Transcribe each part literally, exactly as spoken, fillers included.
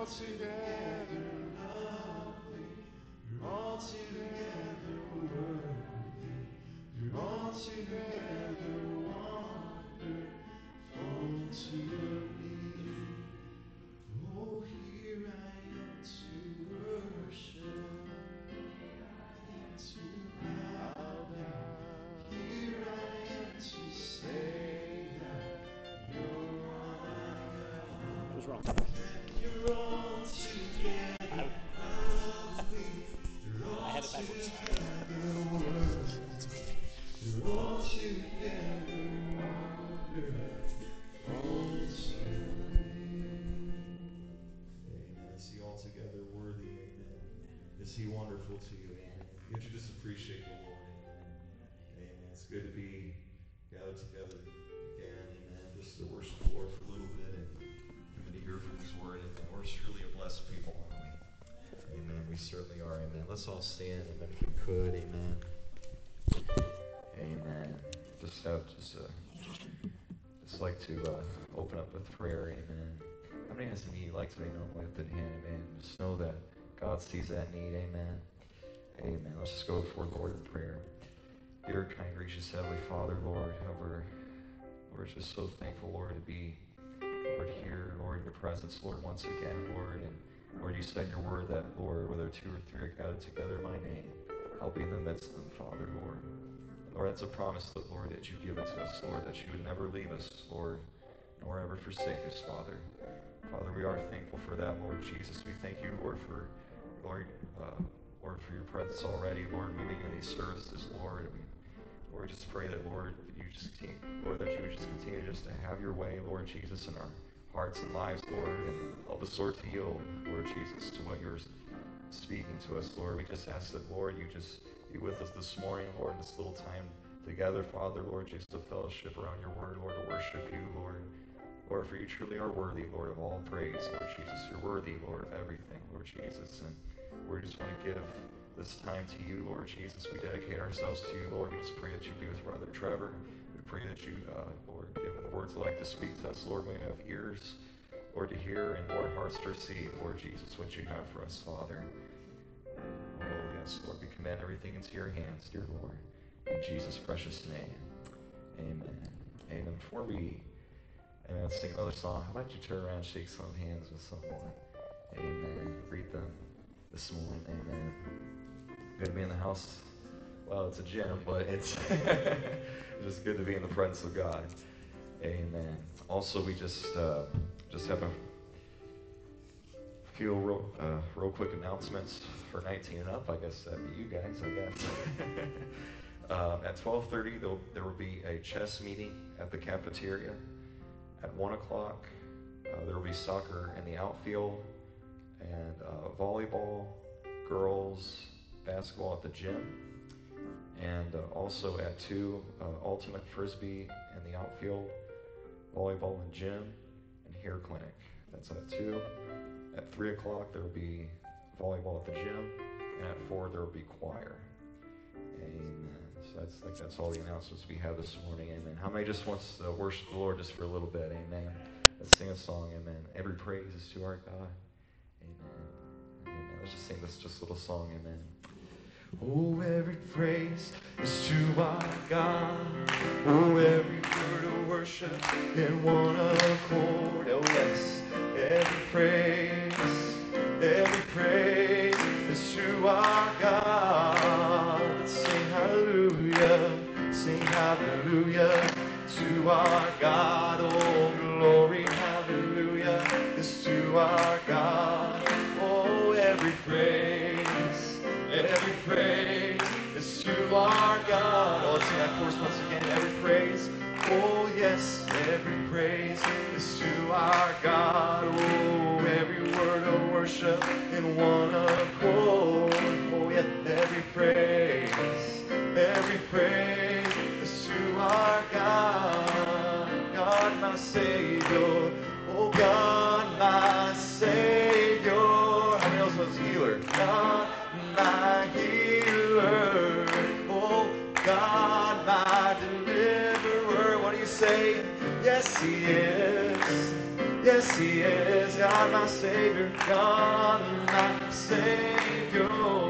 altogether lovely. You're altogether worthy. You're altogether wonderful to me. Oh, here I am to worship. To bow down. Here I am to say that you're my God. What was wrong? You're all together lovely. You're all together worthy. You're all together wonderful to me. Amen. Is he altogether worthy? Amen. Is he wonderful to you? Amen. Could you just appreciate the Lord? Amen. Amen. It's good to be gathered together again. Amen. Just to worship the Lord for a little bit and coming to hear from his word. Amen. We're truly a blessed people, aren't we? Amen. We certainly are. Amen. Let's all stand. Amen. If we could. Amen. Amen. Just have just uh, just like to uh, open up with prayer. Amen. How many has a need like to be known with lifted hand? Amen. Just know that God sees that need. Amen. Amen. Let's just go before the Lord in prayer. Dear, kind, gracious Heavenly Father, Lord, we're, we're just so thankful, Lord, to be, Lord, here, Lord, in your presence, Lord, once again, Lord. And Lord, you said in your word that, Lord, whether two or three are gathered together in my name, I'll be in the midst of them, Father, Lord. Lord, that's a promise that, Lord, that you give it to us, Lord, that you would never leave us, Lord, nor ever forsake us, Father. Father, we are thankful for that, Lord Jesus. We thank you, Lord, for, Lord, uh, Lord, for your presence already, Lord, moving in these services, Lord. And we, Lord, just pray that, Lord, that you just continue, Lord, that you would just continue just to have your way, Lord Jesus, in our hearts and lives, Lord, and help us, Lord, to yield, Lord Jesus, to what you're speaking to us, Lord. We just ask that, Lord, you just be with us this morning, Lord, this little time together, Father, Lord, just to fellowship around your word, Lord, to worship you, Lord. Lord, for you truly are worthy, Lord, of all praise, Lord Jesus. You're worthy, Lord, of everything, Lord Jesus. And we just want to give this time to you, Lord Jesus. We dedicate ourselves to you, Lord. We just pray that you be with Brother Trevor. We pray that you, uh, Lord, give him words like to speak to us, Lord. We have ears, Lord, to hear, and Lord, hearts to receive, Lord Jesus, what you have for us, Father. Oh, yes, Lord, we commend everything into your hands, dear Lord. In Jesus' precious name, amen. Amen. Before we and let's sing another song, how about you turn around and shake some hands with someone? Amen. Greet them this morning. Amen. Good to be in the house. Well, it's a gym, but it's just good to be in the presence of God. Amen. Also, we just uh, just have a few real, uh, real quick announcements for nineteen and up. I guess that'd be you guys, I guess. uh, at twelve thirty, there will be a chess meeting at the cafeteria. At one o'clock, uh, there will be soccer in the outfield and uh, volleyball, girls, basketball at the gym. And uh, also at two, uh, ultimate frisbee in the outfield, volleyball and gym, and hair clinic. That's at two. At three o'clock, there will be volleyball at the gym. And at four, there will be choir. Amen. So that's like that's all the announcements we have this morning. Amen. How many just wants to worship the Lord just for a little bit? Amen. Let's sing a song. Amen. Every praise is to our God. Amen. Amen. Let's just sing this just little song. Amen. Oh, every praise is to our God. Oh, every word of worship in one accord. Oh, yes. Every praise, every praise is to our God. Sing hallelujah, sing hallelujah to our God. Oh, glory, hallelujah is to our God. Oh, every praise, every praise is to our God. Oh, let's sing that chorus once again. Every praise, oh yes, every praise is to our God. Oh, every word of worship in one accord. Oh, yeah, every praise, every praise is to our God. God, my Savior. Oh, God, my Savior. How many else was healer? God, my healer. Oh, God, my deliverer. What do you say? Yes, he is. Yes, he is. God my Savior, God my Savior,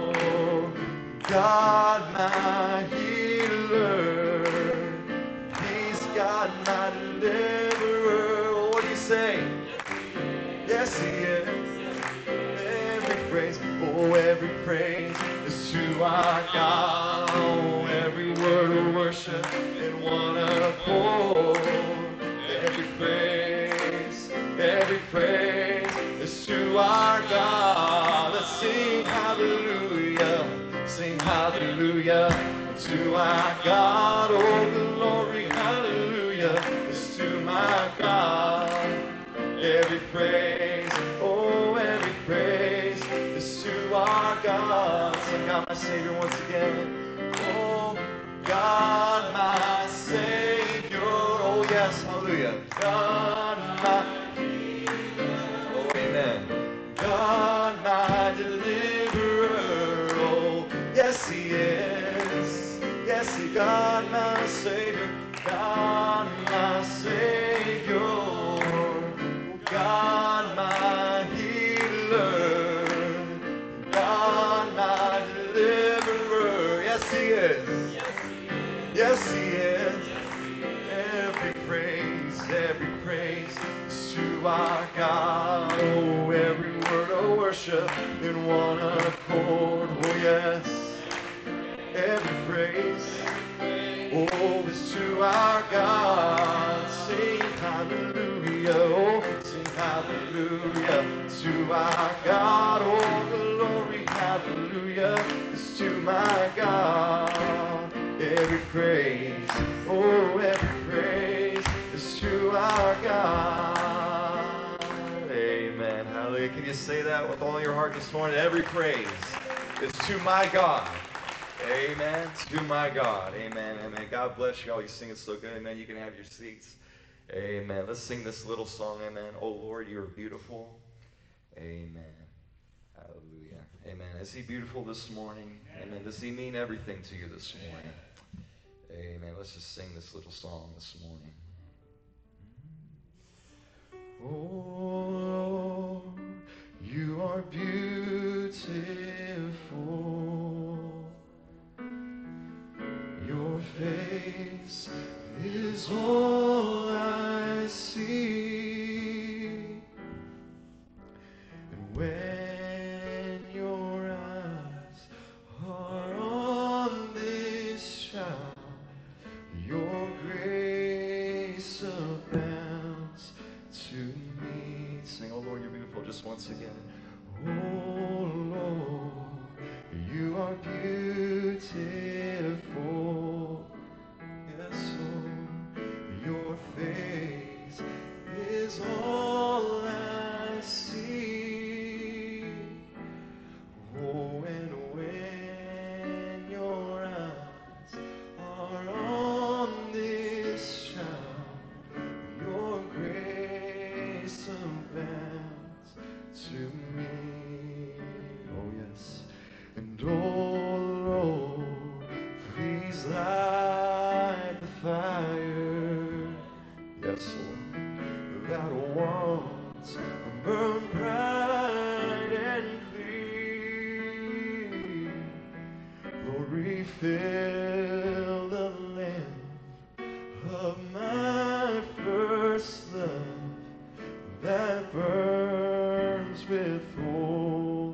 God my healer, He's God my deliverer. What do you say? Yes, He is. Every praise, oh, every praise is to our God. Oh, every word of worship in one accord. Every praise, every praise is to our God. Let's sing hallelujah, sing hallelujah to our God. Oh, glory, hallelujah is to my God. Every praise, oh, every praise is to our God. Sing God my Savior once again. Oh, God my Savior. Oh, yes, hallelujah. God my, oh, amen. God my deliverer. Oh, yes, He is. Yes, He, God my Savior. God my Savior. God my healer, God my deliverer. Yes, He is. Yes, He is. Every praise, every praise is to our God. Oh, every word of worship in one accord. Oh, yes. Every praise, oh, is to our God. Sing hallelujah, oh, sing hallelujah to our God. Oh, glory, hallelujah is to my God. Every praise, oh, every praise is to our God. Amen. Hallelujah. Can you say that with all your heart this morning? Every praise is to my God. Amen. To my God. Amen. Amen. God bless you all. You sing it so good. Amen. You can have your seats. Amen. Let's sing this little song. Amen. Oh Lord, you're beautiful. Amen. Hallelujah. Amen. Is He beautiful this morning? Amen. Does He mean everything to you this morning? Amen. Let's just sing this little song this morning. Oh, you are beautiful. Your face is all I see. And when your eyes are on this child, your grace abounds to me. Sing, oh Lord, you're beautiful, just once again. Oh Lord, you are beautiful. Yes, Lord, your face is all I see. Oh, and when your eyes are on this child, your grace abounds to me. Oh, yes. And oh, Lord, please light the fire. Yes, Lord, that once burned bright and clear. Lord, refill the lamp of my first love that burns with holy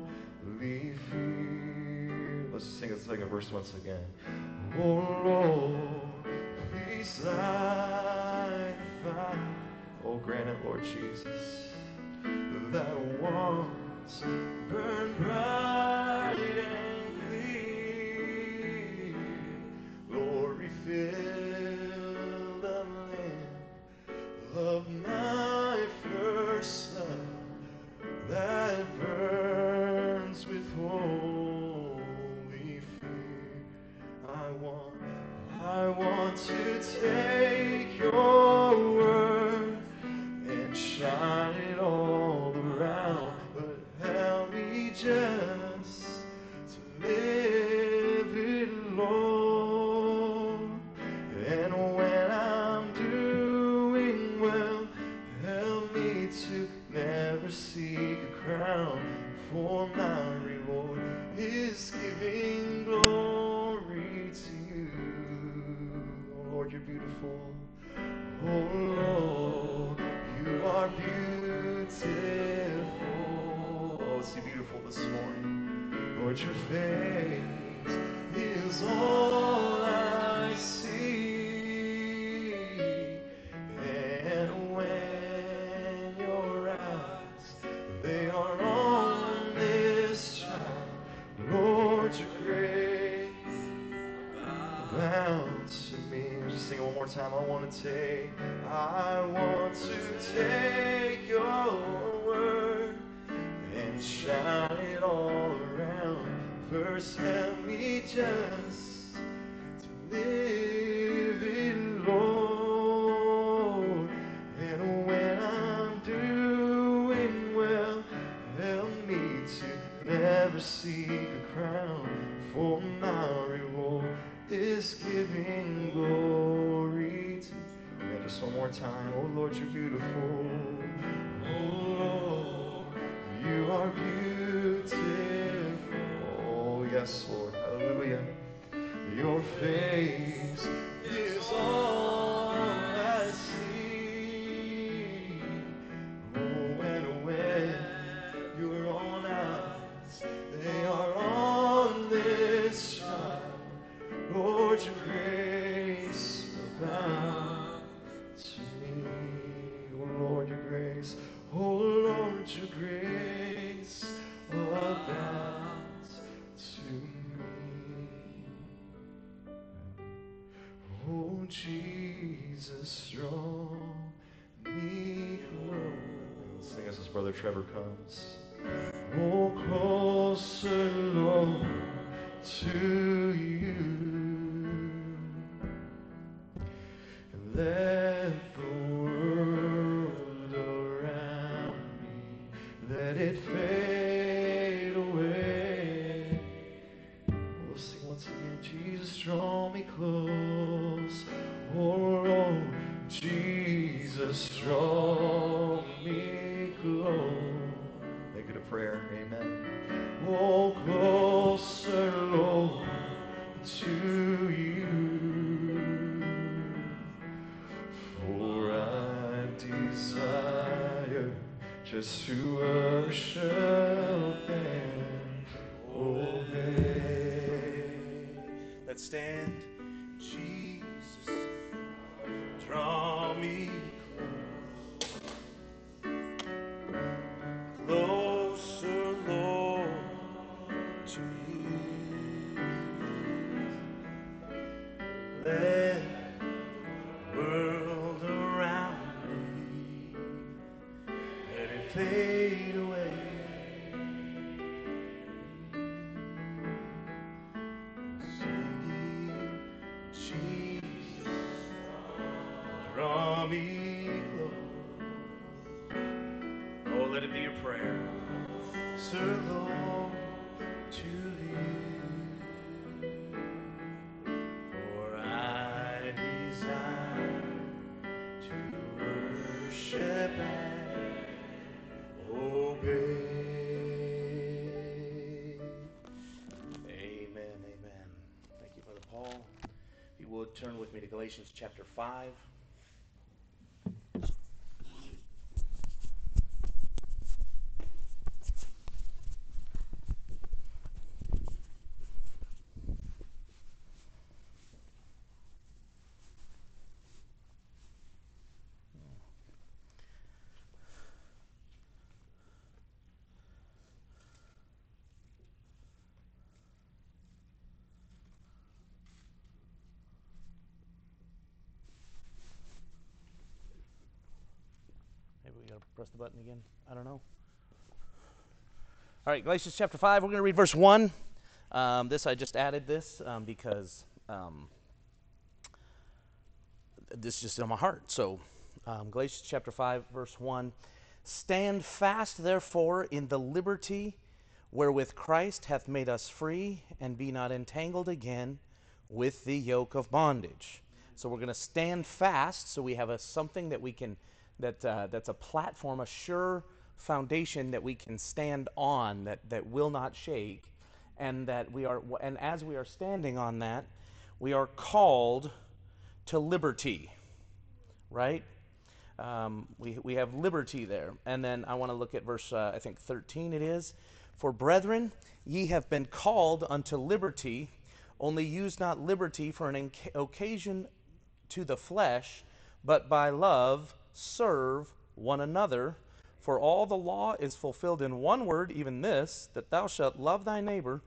fear. Let's sing the second verse once again. Oh Lord, please light the fire. Oh, grant it, Lord Jesus, that once burned bright and clear. Lord, refill the lamp of my first love that burns with holy fear. I want, I want to take your word and shine it all around, but help me just to live it, Lord. And when I'm doing well, help me to never see seek a crown, for my reward is giving glory to you. Oh Lord, you're beautiful. Oh Lord, you are beautiful. Oh, see beautiful this morning. Lord, your face is all I see. And when your eyes, they are on this child, Lord, your grace abounds to me. Just sing it one more time. I want to take, I want to take your word and shine it all around. First help me just to live it, Lord. And when I'm doing well, help me to never seek a crown, for my reward is giving glory to you. Yeah, just one more time. Oh Lord, you're beautiful. Oh Lord, you are beautiful. Oh yes, Lord. Hallelujah. Your face is all I see. Oh, and when your own eyes, they are on this child, Lord, your grace abound to me. Oh Lord, your grace. Oh Lord, your grace abounds to me. Oh Jesus, draw me close. Sing as his brother Trevor comes. Oh, closer, Lord, to you. And let the world around me, let it fade away. We'll sing once again. Jesus, draw me close. Oh Lord, Jesus, draw me close. Make it a prayer. Amen. Oh, closer, Lord, to you. For I desire just to worship and obey. Let's stand. Jesus, draw me closer, Lord, to you. Let the world around me, let it fade away. Singing, Jesus, draw me close. Oh, let it be your prayer. Sir, Lord, to thee, for I desire to worship and obey. Amen, amen. Thank you, Brother Paul. If you would, turn with me to Galatians chapter five. Maybe we got to press the button again. I don't know. All right, Galatians chapter five. We're going to read verse one. Um, this, I just added this um, because um, this is just in my heart. So, um, Galatians chapter five, verse one. Stand fast, therefore, in the liberty wherewith Christ hath made us free, and be not entangled again with the yoke of bondage. So we're going to stand fast, so we have a something that we can, that uh, that's a platform, a sure foundation that we can stand on, that, that will not shake, and that we are, and as we are standing on that, we are called to liberty, right? Um, we, we have liberty there. And then I want to look at verse, uh, I think thirteen it is. For brethren, ye have been called unto liberty, only use not liberty for an enca- occasion to the flesh, but by love serve one another. For all the law is fulfilled in one word, even this, that thou shalt love thy neighbor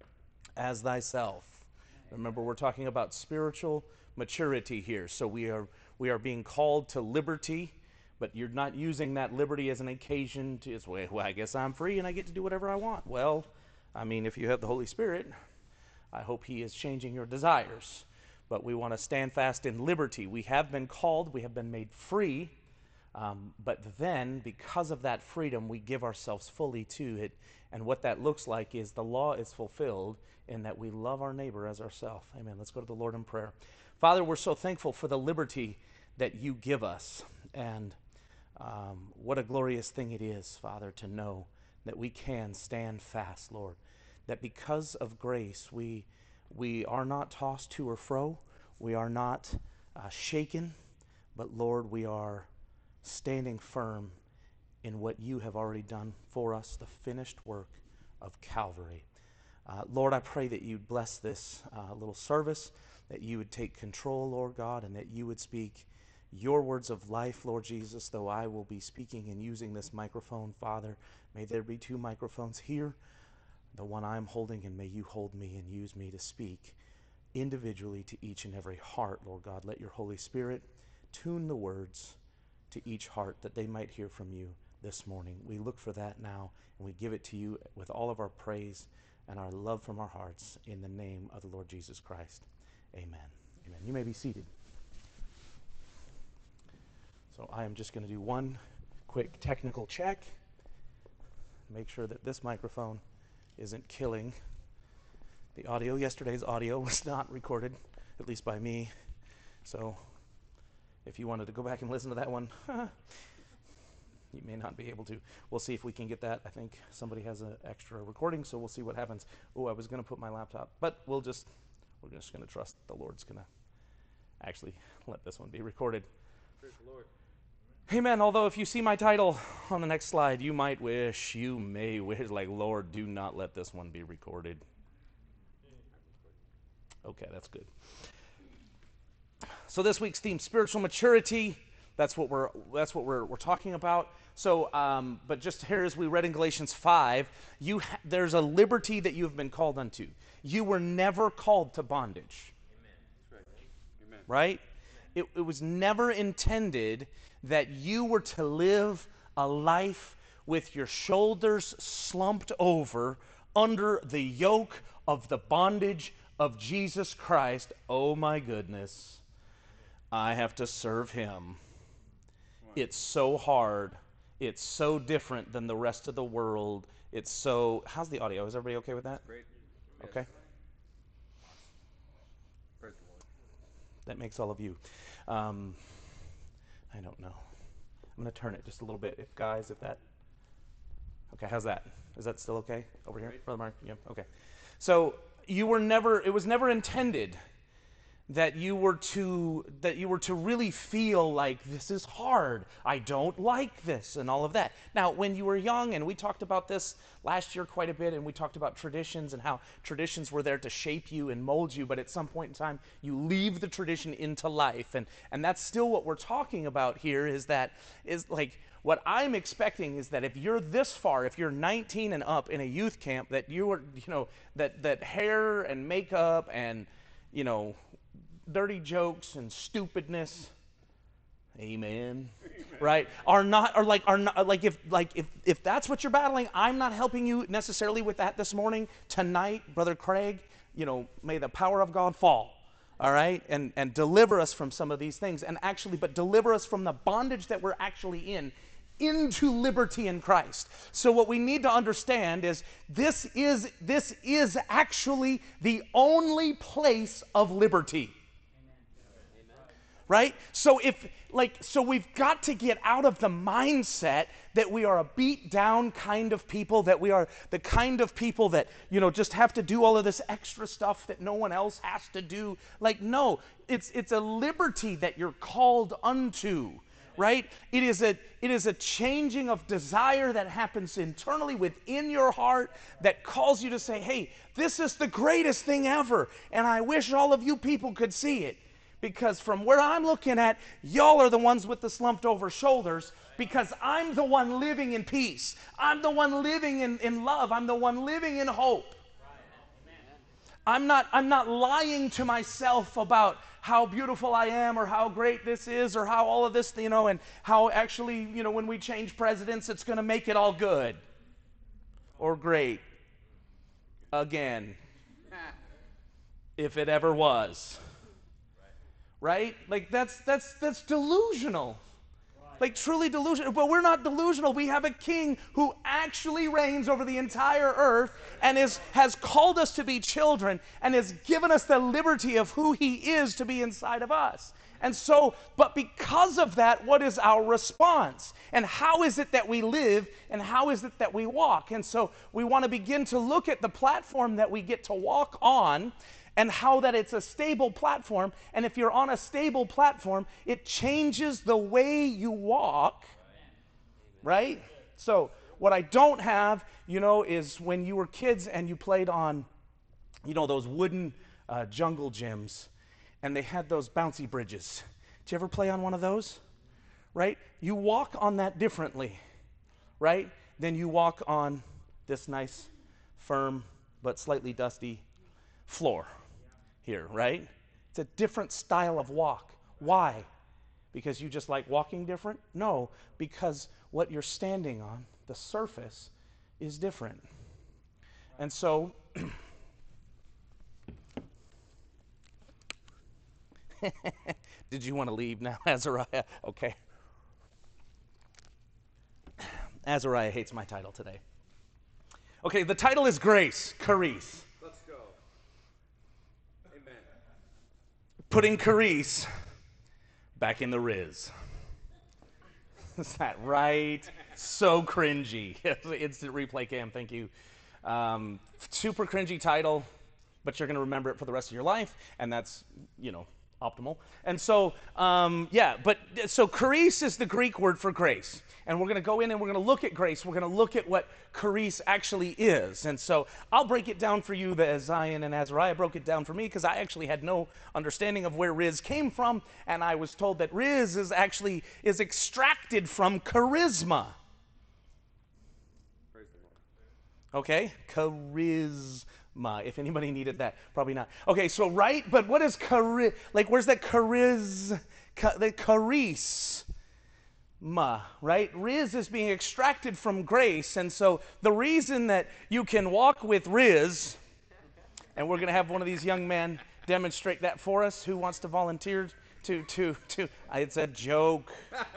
as thyself. Remember, we're talking about spiritual maturity here. So we are we are being called to liberty, but you're not using that liberty as an occasion to, it's, well, I guess I'm free and I get to do whatever I want. Well, I mean, if you have the Holy Spirit, I hope he is changing your desires. But we want to stand fast in liberty. We have been called, we have been made free, um, but then, because of that freedom, we give ourselves fully to it. And what that looks like is the law is fulfilled in that we love our neighbor as ourselves. Amen. Let's go to the Lord in prayer. Father, we're so thankful for the liberty that you give us. And um, what a glorious thing it is, Father, to know that we can stand fast, Lord. That because of grace, we we are not tossed to or fro. We are not uh, shaken. But, Lord, we are standing firm in what you have already done for us, the finished work of Calvary. Uh, Lord, I pray that you'd bless this uh, little service, that you would take control, Lord God, and that you would speak your words of life, Lord Jesus, though I will be speaking and using this microphone, Father. May there be two microphones here, the one I'm holding, and may you hold me and use me to speak individually to each and every heart, Lord God. Let your Holy Spirit tune the words to each heart that they might hear from you this morning. We look for that now, and we give it to you with all of our praise and our love from our hearts in the name of the Lord Jesus Christ. Amen. Amen. You may be seated. So I am just going to do one quick technical check. Make sure that this microphone isn't killing the audio. Yesterday's audio was not recorded, at least by me. So if you wanted to go back and listen to that one, you may not be able to. We'll see if we can get that. I think somebody has an extra recording, so we'll see what happens. Oh, I was going to put my laptop, but we'll just, we're just going to trust the Lord's going to actually let this one be recorded. Praise the Lord. Amen. Although if you see my title on the next slide, you might wish, you may wish, like, Lord, do not let this one be recorded. Okay, that's good. So this week's theme, spiritual maturity. That's what we're that's what we're we're talking about. So, um, but just here, as we read in Galatians five, you ha- there's a liberty that you have been called unto. You were never called to bondage. Amen. That's right. Amen. Right? It, it was never intended that you were to live a life with your shoulders slumped over under the yoke of the bondage of Jesus Christ. Oh my goodness. I have to serve him. It's so hard. It's so different than the rest of the world. It's so... How's the audio? Is everybody okay with that? Great. Okay. Praise the Lord. That makes all of you. Um, I don't know. I'm going to turn it just a little bit. If guys, if that... Okay, how's that? Is that still okay over here? Great. Brother Mark? Yeah, okay. So you were never... It was never intended that you were to that you were to really feel like this is hard. I don't like this and all of that. Now, when you were young, and we talked about this last year quite a bit, and we talked about traditions and how traditions were there to shape you and mold you, but at some point in time, you leave the tradition into life. And, and that's still what we're talking about here is that is like what I'm expecting is that if you're this far, if you're nineteen and up in a youth camp, that you are, you know, that that hair and makeup and, you know, dirty jokes and stupidness, amen, amen. Right, are not, or like, are not, like if, like if, if that's what you're battling, I'm not helping you necessarily with that this morning. Tonight, Brother Craig, you know, may the power of God fall, all right, and, and deliver us from some of these things, and actually, but deliver us from the bondage that we're actually in, into liberty in Christ. So what we need to understand is this is, this is actually the only place of liberty. Right? So if like, so we've got to get out of the mindset that we are a beat down kind of people, that we are the kind of people that, you know, just have to do all of this extra stuff that no one else has to do. Like, no, it's it's a liberty that you're called unto, right? It is a it is a changing of desire that happens internally within your heart that calls you to say, hey, this is the greatest thing ever, and I wish all of you people could see it. Because from where I'm looking at, y'all are the ones with the slumped over shoulders, because I'm the one living in peace. I'm the one living in, in love. I'm the one living in hope. I'm not, I'm not lying to myself about how beautiful I am or how great this is or how all of this, you know, and how actually, you know, when we change presidents, it's going to make it all good or great again, if it ever was. Right? Like that's that's that's delusional. Like truly delusional. But we're not delusional. We have a king who actually reigns over the entire earth and is has called us to be children and has given us the liberty of who he is to be inside of us. And so, but because of that, what is our response? And how is it that we live and how is it that we walk? And so we want to begin to look at the platform that we get to walk on, and how that it's a stable platform. And if you're on a stable platform, it changes the way you walk, right? So what I don't have, you know, is when you were kids and you played on, you know, those wooden uh, jungle gyms, and they had those bouncy bridges. Did you ever play on one of those? Right? You walk on that differently, right? Than you walk on this nice, firm, but slightly dusty floor here, right? It's a different style of walk. Why? Because you just like walking different? No, because what you're standing on, the surface, is different. And so, did you want to leave now, Azariah? Okay. Azariah hates my title today. Okay, the title is Grace, Charis. Let's go. Amen. Putting Charis back in the Riz. Is that right? So cringy. Instant replay cam, thank you. Um, super cringy title, but you're going to remember it for the rest of your life, and that's, you know, optimal. And so, um, yeah, but so charis is the Greek word for grace. And we're going to go in and we're going to look at grace. We're going to look at what charis actually is. And so I'll break it down for you as Zion and Azariah broke it down for me, because I actually had no understanding of where riz came from. And I was told that riz is actually is extracted from charisma. Praise the Lord. Okay, charisma. If anybody needed that, probably not. Okay, so right, but what is chari? Like, where's that chariz? Cha, the charis. Ma, right? Riz is being extracted from grace, and so the reason that you can walk with riz, and we're going to have one of these young men demonstrate that for us. Who wants to volunteer to to to? It's a joke.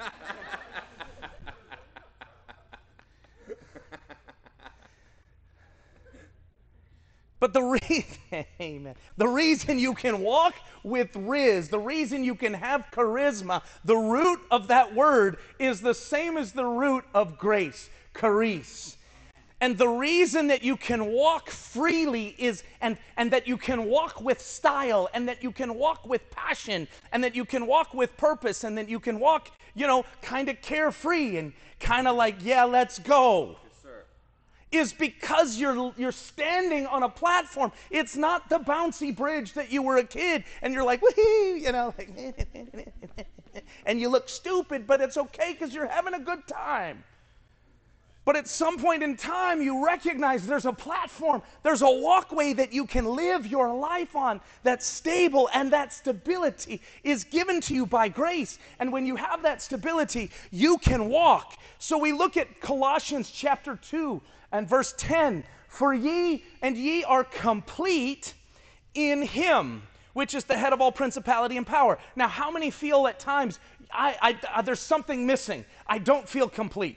But the reason, amen, the reason you can walk with riz, the reason you can have charisma, the root of that word is the same as the root of grace, charis. And the reason that you can walk freely is, and, and that you can walk with style, and that you can walk with passion, and that you can walk with purpose, and that you can walk, you know, kind of carefree and kind of like, yeah, let's go. Is because you're you're standing on a platform. It's not the bouncy bridge that you were a kid and you're like, woohoo, you know, like, and you look stupid, but it's okay because you're having a good time. But at some point in time, you recognize there's a platform, there's a walkway that you can live your life on that's stable, and that stability is given to you by grace. And when you have that stability, you can walk. So we look at Colossians chapter two and verse ten. For ye and ye are complete in him, which is the head of all principality and power. Now, how many feel at times, I, I, I, there's something missing? I don't feel complete.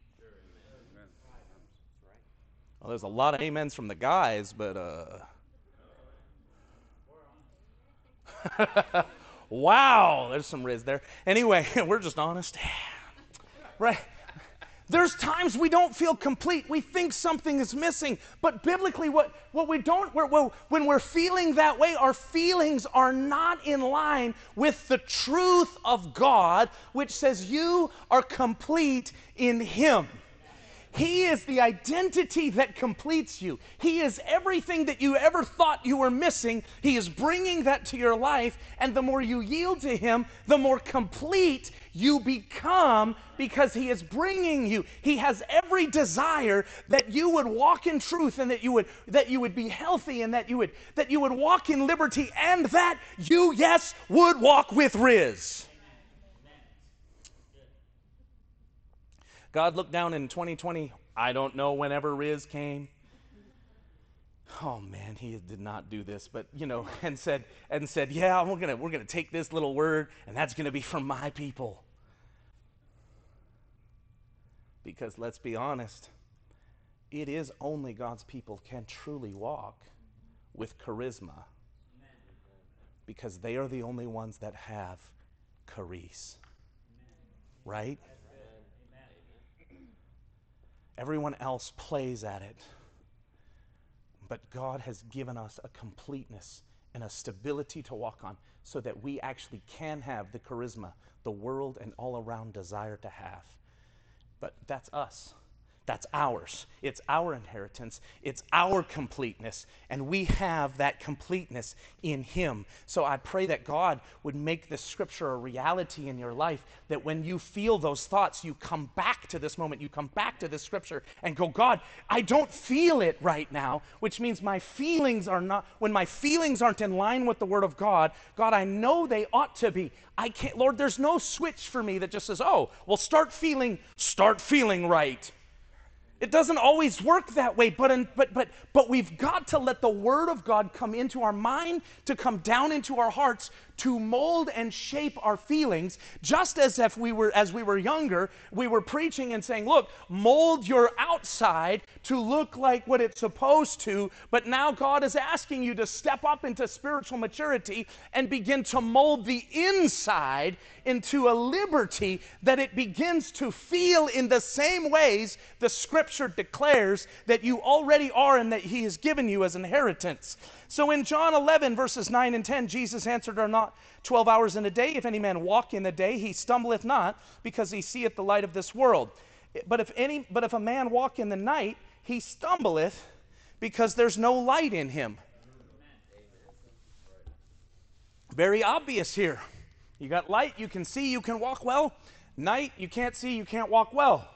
Well, there's a lot of amens from the guys, but uh, Wow, there's some Riz there. Anyway, we're just honest. Right? There's times we don't feel complete. We think something is missing. But biblically, what, what we don't, we're, we're, when we're feeling that way, our feelings are not in line with the truth of God, which says you are complete in Him. He is the identity that completes you. He is everything that you ever thought you were missing. He is bringing that to your life, and the more you yield to Him, the more complete you become, because He is bringing you. He has every desire that you would walk in truth, and that you would that you would be healthy, and that you would that you would walk in liberty, and that you, yes, would walk with Riz. God looked down in twenty twenty, I don't know, whenever Riz came. Oh man, He did not do this, but you know, and said, and said, yeah, we're gonna we're gonna take this little word, and that's gonna be from my people. Because let's be honest, it is only God's people can truly walk with charisma, because they are the only ones that have charis, right? Everyone else plays at it. But God has given us a completeness and a stability to walk on, so that we actually can have the charisma the world and all around desire to have. But that's us. That's ours. It's our inheritance. It's our completeness. And we have that completeness in Him. So I pray that God would make this scripture a reality in your life, that when you feel those thoughts, you come back to this moment, you come back to this scripture and go, God, I don't feel it right now, which means my feelings are not, when my feelings aren't in line with the Word of God, God, I know they ought to be. I can't, Lord, there's no switch for me that just says, oh, well, start feeling, start feeling right. It doesn't always work that way, but, in, but, but, but we've got to let the Word of God come into our mind, to come down into our hearts, to mold and shape our feelings, just as if we were, as we were younger, we were preaching and saying, look, mold your outside to look like what it's supposed to, but now God is asking you to step up into spiritual maturity and begin to mold the inside into a liberty that it begins to feel in the same ways the Scripture declares that you already are and that He has given you as inheritance. So in John eleven, verses nine and ten, Jesus answered, are not twelve hours in a day? If any man walk in the day, he stumbleth not, because he seeth the light of this world. But if any, but if a man walk in the night, he stumbleth, because there's no light in him. Very obvious here. You got light, you can see, you can walk well. Night, you can't see, you can't walk well.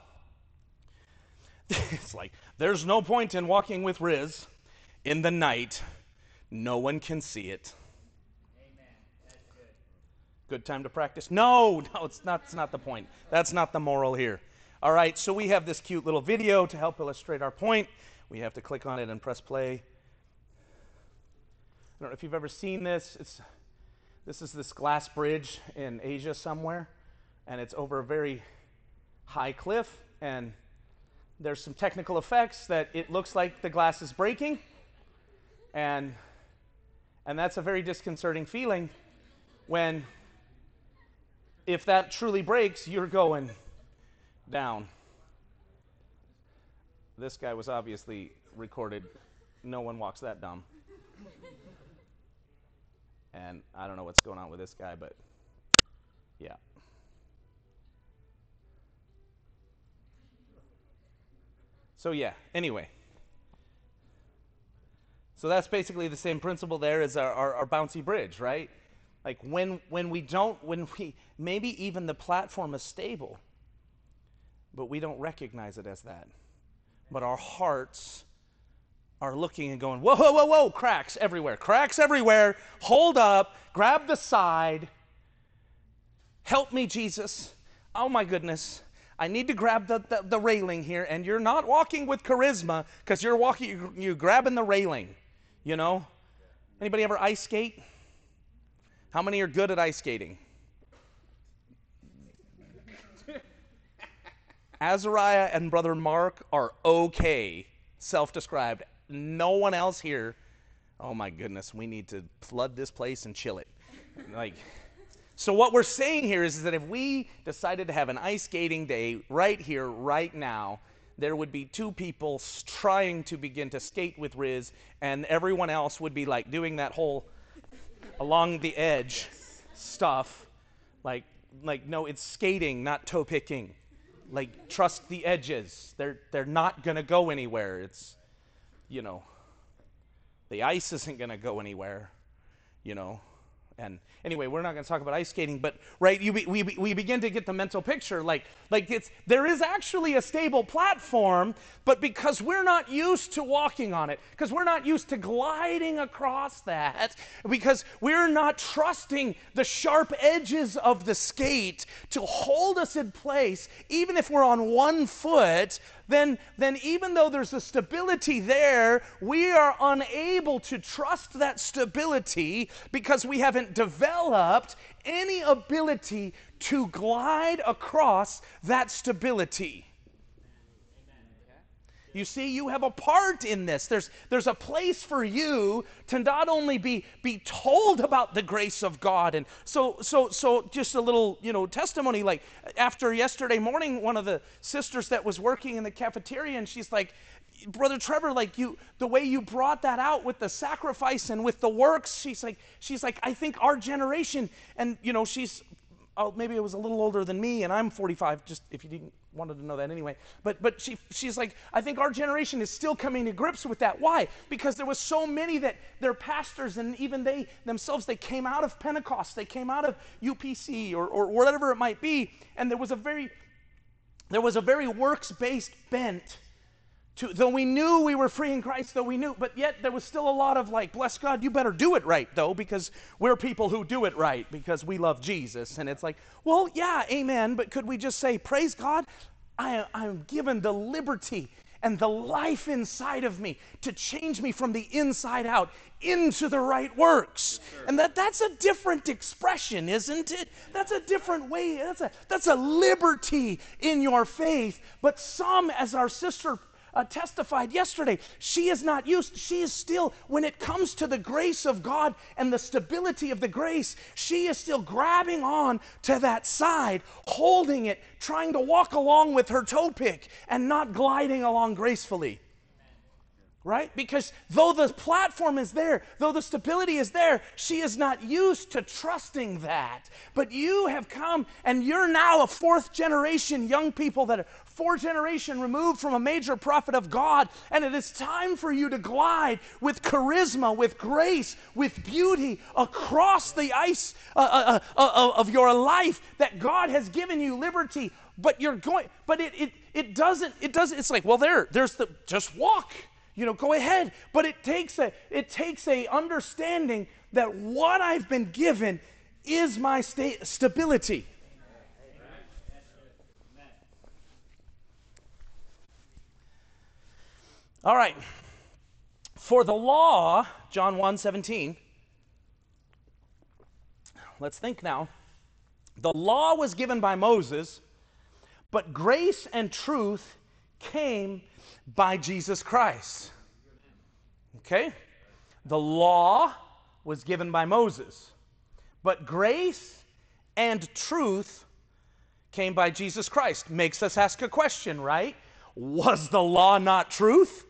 It's like, there's no point in walking with Riz in the night. No one can see it. Amen. That's good. Good time to practice? No, no, it's not, it's not the point. That's not the moral here. All right, so we have this cute little video to help illustrate our point. We have to click on it and press play. I don't know if you've ever seen this. It's, this is this glass bridge in Asia somewhere, and it's over a very high cliff, and there's some technical effects that it looks like the glass is breaking, and and that's a very disconcerting feeling when, if that truly breaks, you're going down. This guy was obviously recorded. No one walks that dumb. And I don't know what's going on with this guy, but yeah. So yeah, anyway. So that's basically the same principle there as our, our, our bouncy bridge, right? Like when when we don't, when we, maybe even the platform is stable, but we don't recognize it as that. But our hearts are looking and going, whoa, whoa, whoa, whoa, cracks everywhere, cracks everywhere, hold up, grab the side, help me, Jesus, oh my goodness, I need to grab the, the, the railing here, and you're not walking with charisma, because you're walking, you're, you're grabbing the railing, you know? Anybody ever ice skate? How many are good at ice skating? Azariah and Brother Mark are okay, self-described. No one else here. Oh my goodness, we need to flood this place and chill it. Like, So what we're saying here is, is that if we decided to have an ice skating day right here, right now, there would be two people s- trying to begin to skate with Riz, and everyone else would be like doing that whole along the edge stuff. Like, like no, it's skating, not toe picking. Like, trust the edges. They're they're not gonna go anywhere. It's, you know, the ice isn't gonna go anywhere, you know. And anyway, we're not going to talk about ice skating, but right, you be, we we begin to get the mental picture. Like like it's there is actually a stable platform, but because we're not used to walking on it, because we're not used to gliding across that, because we're not trusting the sharp edges of the skate to hold us in place, even if we're on one foot, then then even though there's a stability there, we are unable to trust that stability because we haven't developed any ability to glide across that stability. You see, you have a part in this. There's, there's a place for you to not only be, be told about the grace of God. And so, so, so just a little, you know, testimony, like after yesterday morning, one of the sisters that was working in the cafeteria, and she's like, Brother Trevor, like you, the way you brought that out with the sacrifice and with the works, she's like, she's like, I think our generation, and you know, she's, oh, maybe it was a little older than me, and I'm forty-five, just if you didn't wanted to know that anyway. But but she she's like, I think our generation is still coming to grips with that. Why? Because there was so many that their pastors and even they themselves, they came out of Pentecost, they came out of U P C or or whatever it might be, and there was a very there was a very works-based bent. To, though we knew we were free in Christ, though we knew, but yet there was still a lot of like, bless God, you better do it right, though, because we're people who do it right, because we love Jesus. And it's like, well, yeah, amen, but could we just say, praise God, I, I'm given the liberty and the life inside of me to change me from the inside out into the right works. Yes, and that that's a different expression, isn't it? That's a different way. That's a, that's a liberty in your faith. But some, as our sister Uh, testified yesterday, she is not used, she is still, when it comes to the grace of God and the stability of the grace, she is still grabbing on to that side, holding it, trying to walk along with her toe pick and not gliding along gracefully. Right? Because though the platform is there, though the stability is there, she is not used to trusting that. But you have come, and you're now a fourth generation young people that are fourth generation removed from a major prophet of God, and it is time for you to glide with charisma, with grace, with beauty across the ice uh, uh, uh, uh, of your life, that God has given you liberty. But you're going, but it it it doesn't it doesn't. It's like, well, there, there's the just walk. You know, go ahead. But it takes a it takes a understanding that what I've been given is my sta- stability. All right. For the law, John one seventeen. Let's think now. The law was given by Moses, but grace and truth came by Jesus Christ. Okay? The law was given by Moses, but grace and truth came by Jesus Christ. Makes us ask a question, right? Was the law not truth?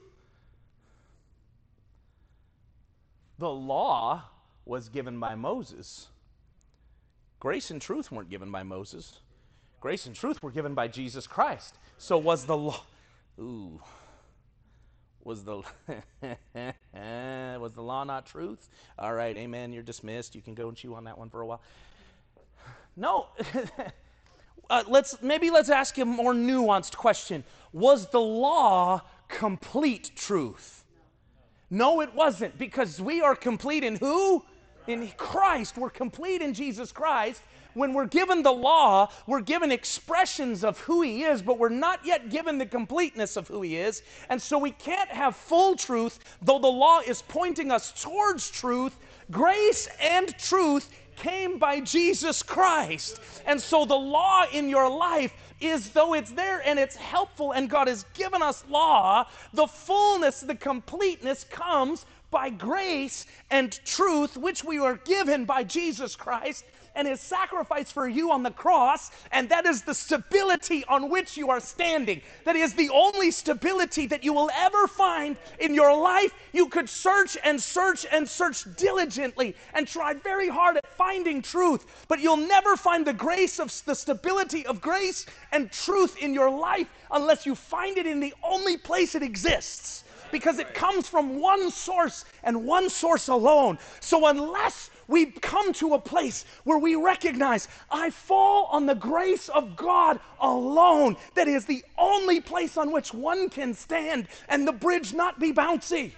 The law was given by Moses. Grace and truth weren't given by Moses. Grace and truth were given by Jesus Christ. So was the law... Ooh... Was the was the law not truth? All right, amen, you're dismissed. You can go and chew on that one for a while. No. uh, let's maybe let's ask a more nuanced question. Was the law complete truth? No, it wasn't, because we are complete in who? In Christ. We're complete in Jesus Christ. When we're given the law, we're given expressions of who he is, but we're not yet given the completeness of who he is. And so we can't have full truth, though the law is pointing us towards truth. Grace and truth came by Jesus Christ. And so the law in your life is, though it's there and it's helpful and God has given us law, the fullness, the completeness comes by grace and truth, which we are given by Jesus Christ. and his sacrifice for you on the cross, and that is the stability on which you are standing. That is the only stability that you will ever find in your life. You could search and search and search diligently and try very hard at finding truth, but you'll never find the grace of the stability of grace and truth in your life unless you find it in the only place it exists, because it comes from one source and one source alone. So unless we come to a place where we recognize I fall on the grace of God alone, that is the only place on which one can stand and the bridge not be bouncy.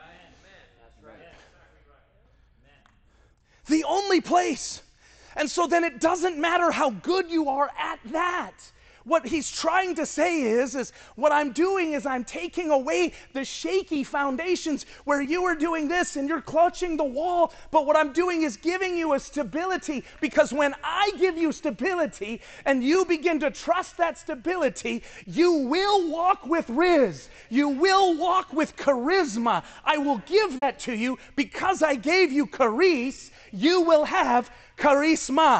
The only place. And so then it doesn't matter how good you are at that. What he's trying to say is, is what I'm doing is I'm taking away the shaky foundations where you are doing this and you're clutching the wall. But what I'm doing is giving you a stability, because when I give you stability and you begin to trust that stability, you will walk with riz. You will walk with charisma. I will give that to you because I gave you charis. You will have charisma.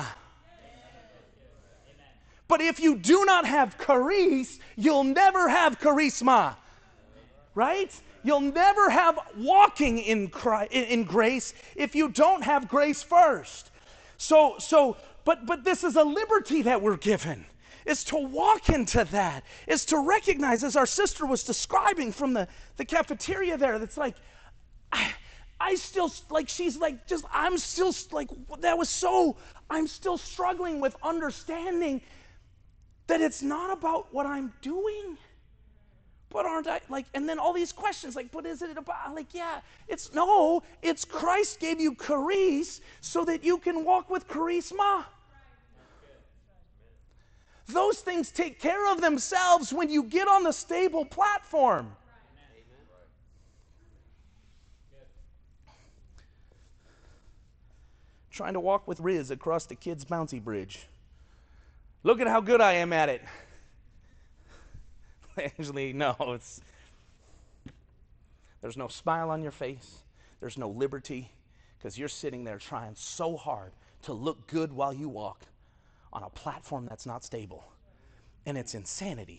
But if you do not have charis, you'll never have charisma, right? You'll never have walking in Christ, in grace if you don't have grace first. So, so, but, but this is a liberty that we're given, is to walk into that, is to recognize, as our sister was describing from the, the cafeteria there, that's like, I, I still, like, she's like, just, I'm still, like, that was so, I'm still struggling with understanding that it's not about what I'm doing, but aren't I, like, and then all these questions, like, what is it about? Like, yeah, it's, no, it's Christ gave you charis so that you can walk with charisma. Those things take care of themselves when you get on the stable platform. Trying to walk with Riz across the kids' bouncy bridge. Look at how good I am at it. Actually, no, it's, there's no smile on your face. There's no liberty, because you're sitting there trying so hard to look good while you walk on a platform that's not stable. And it's insanity.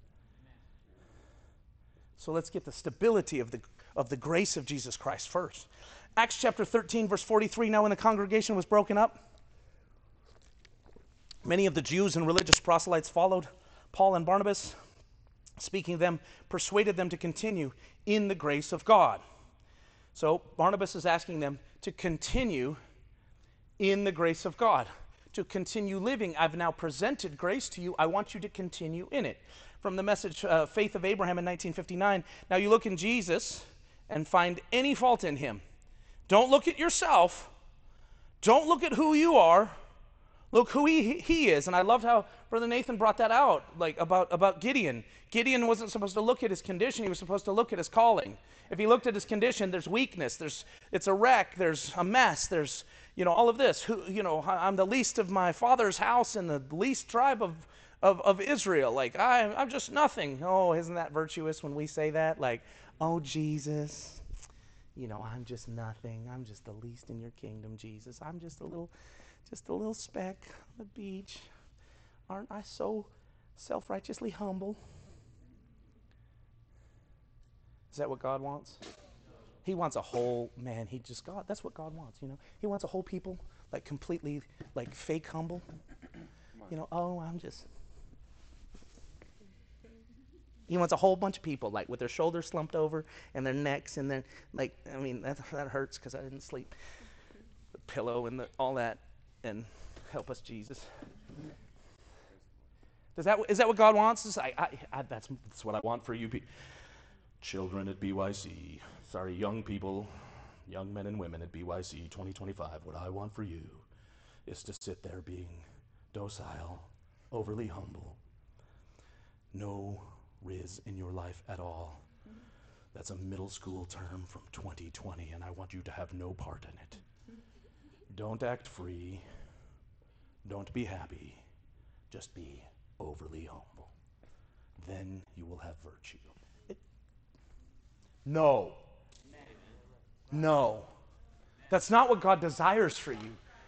So let's get the stability of the, of the grace of Jesus Christ first. Acts chapter thirteen, verse forty-three, now when the congregation was broken up, many of the Jews and religious proselytes followed Paul and Barnabas, speaking to them, persuaded them to continue in the grace of God. So Barnabas is asking them to continue in the grace of God, to continue living. I've now presented grace to you. I want you to continue in it. From the message, uh, Faith of Abraham in nineteen fifty-nine, now you look in Jesus and find any fault in him. Don't look at yourself. Don't look at who you are. Look who he, he is. And I loved how Brother Nathan brought that out, like about, about Gideon. Gideon wasn't supposed to look at his condition. He was supposed to look at his calling. If he looked at his condition, there's weakness. There's, it's a wreck. There's a mess. There's, you know, all of this. Who, you know, I'm the least of my father's house and the least tribe of, of, of Israel. Like, I, I'm just nothing. Oh, isn't that virtuous when we say that? Like, oh, Jesus. You know, I'm just nothing. I'm just the least in your kingdom, Jesus. I'm just a little, just a little speck on the beach. Aren't I so self-righteously humble? Is that what God wants? He wants a whole, man, he just, God, that's what God wants, you know. He wants a whole people, like completely, like fake humble. You know, oh, I'm just... He wants a whole bunch of people, like with their shoulders slumped over and their necks and their, like, I mean, that, that hurts because I didn't sleep. The pillow and the, all that, and help us, Jesus. Does that, is that what God wants? Is I, I, I, that's, that's what I want for you. Children at B Y C, sorry, young people, young men and women at B Y C twenty twenty-five, what I want for you is to sit there being docile, overly humble, no Riz in your life at all. That's a middle school term from twenty twenty, and I want you to have no part in it. Don't act free. Don't be happy. Just be overly humble. Then you will have virtue. It, no. No. That's not what God desires for you.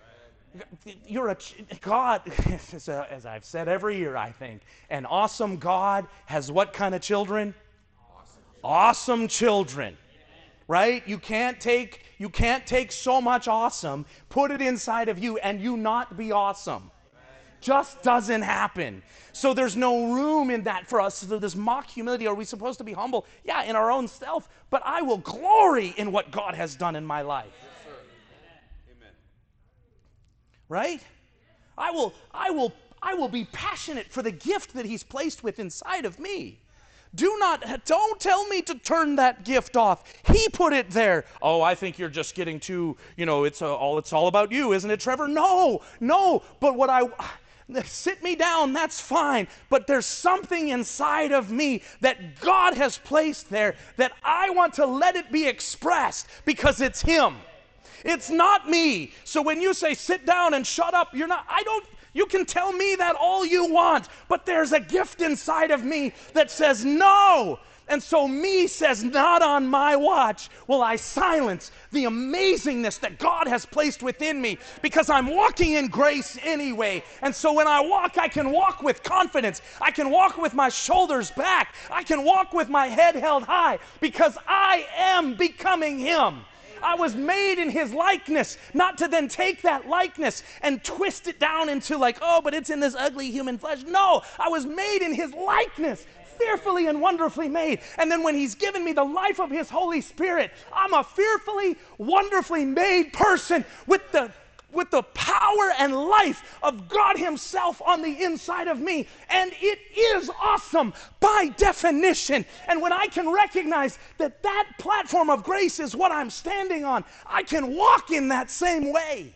You're a God, as, a, as I've said every year, I think, an awesome God has what kind of children? Awesome, awesome children. Right? You can't take you can't take so much awesome, put it inside of you, and you not be awesome. Just doesn't happen. So there's no room in that for us. So this mock humility, are we supposed to be humble? Yeah, in our own self, but I will glory in what God has done in my life. Yes, sir. Amen. Right? I will I will I will be passionate for the gift that he's placed with inside of me. Do not, don't tell me to turn that gift off. He put it there. Oh, I think you're just getting too, you know, it's a, all it's all about you, isn't it, Trevor? No, no. But what I, sit me down, that's fine. But there's something inside of me that God has placed there that I want to let it be expressed because it's Him. It's not me. So when you say sit down and shut up, you're not, I don't, you can tell me that all you want, but there's a gift inside of me that says no. And so me says, not on my watch will I silence the amazingness that God has placed within me, because I'm walking in grace anyway. And so when I walk, I can walk with confidence. I can walk with my shoulders back. I can walk with my head held high because I am becoming Him. I was made in His likeness, not to then take that likeness and twist it down into like, oh, but it's in this ugly human flesh. No, I was made in His likeness, fearfully and wonderfully made. And then when He's given me the life of His Holy Spirit, I'm a fearfully, wonderfully made person with the with the power and life of God Himself on the inside of me. And it is awesome by definition. And when I can recognize that that platform of grace is what I'm standing on, I can walk in that same way.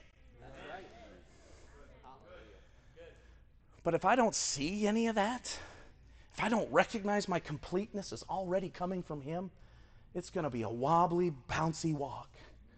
But if I don't see any of that, if I don't recognize my completeness is already coming from Him, it's going to be a wobbly, bouncy walk.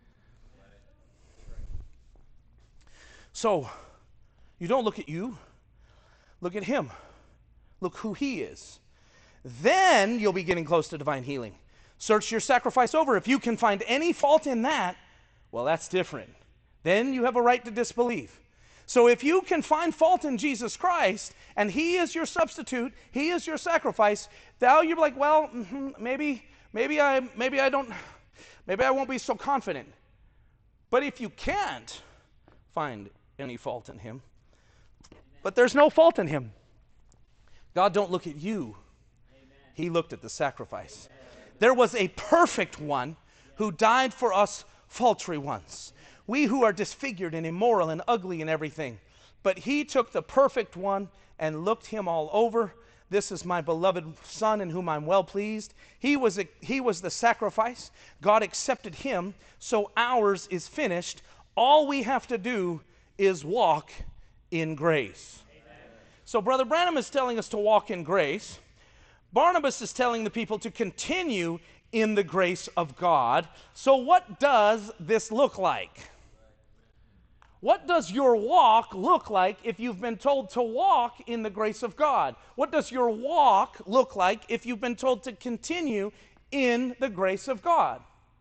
So, you don't look at you, look at Him. Look who He is. Then you'll be getting close to divine healing. Search your sacrifice over. If you can find any fault in that, well, that's different. Then you have a right to disbelieve. So if you can find fault in Jesus Christ, and He is your substitute, He is your sacrifice, now you're like, well, mm-hmm, maybe, maybe I, maybe I don't, maybe I won't be so confident. But if you can't find any fault in Him, but there's no fault in Him. God don't look at you. He looked at the sacrifice. There was a perfect one who died for us faltry ones. We who are disfigured and immoral and ugly and everything. But He took the perfect one and looked Him all over. This is my beloved Son in whom I'm well pleased. He was, a, he was the sacrifice. God accepted Him, so ours is finished. All we have to do is walk in grace. Amen. So Brother Branham is telling us to walk in grace. Barnabas is telling the people to continue in the grace of God. So what does this look like? What does your walk look like if you've been told to walk in the grace of God? What does your walk look like if you've been told to continue in the grace of God?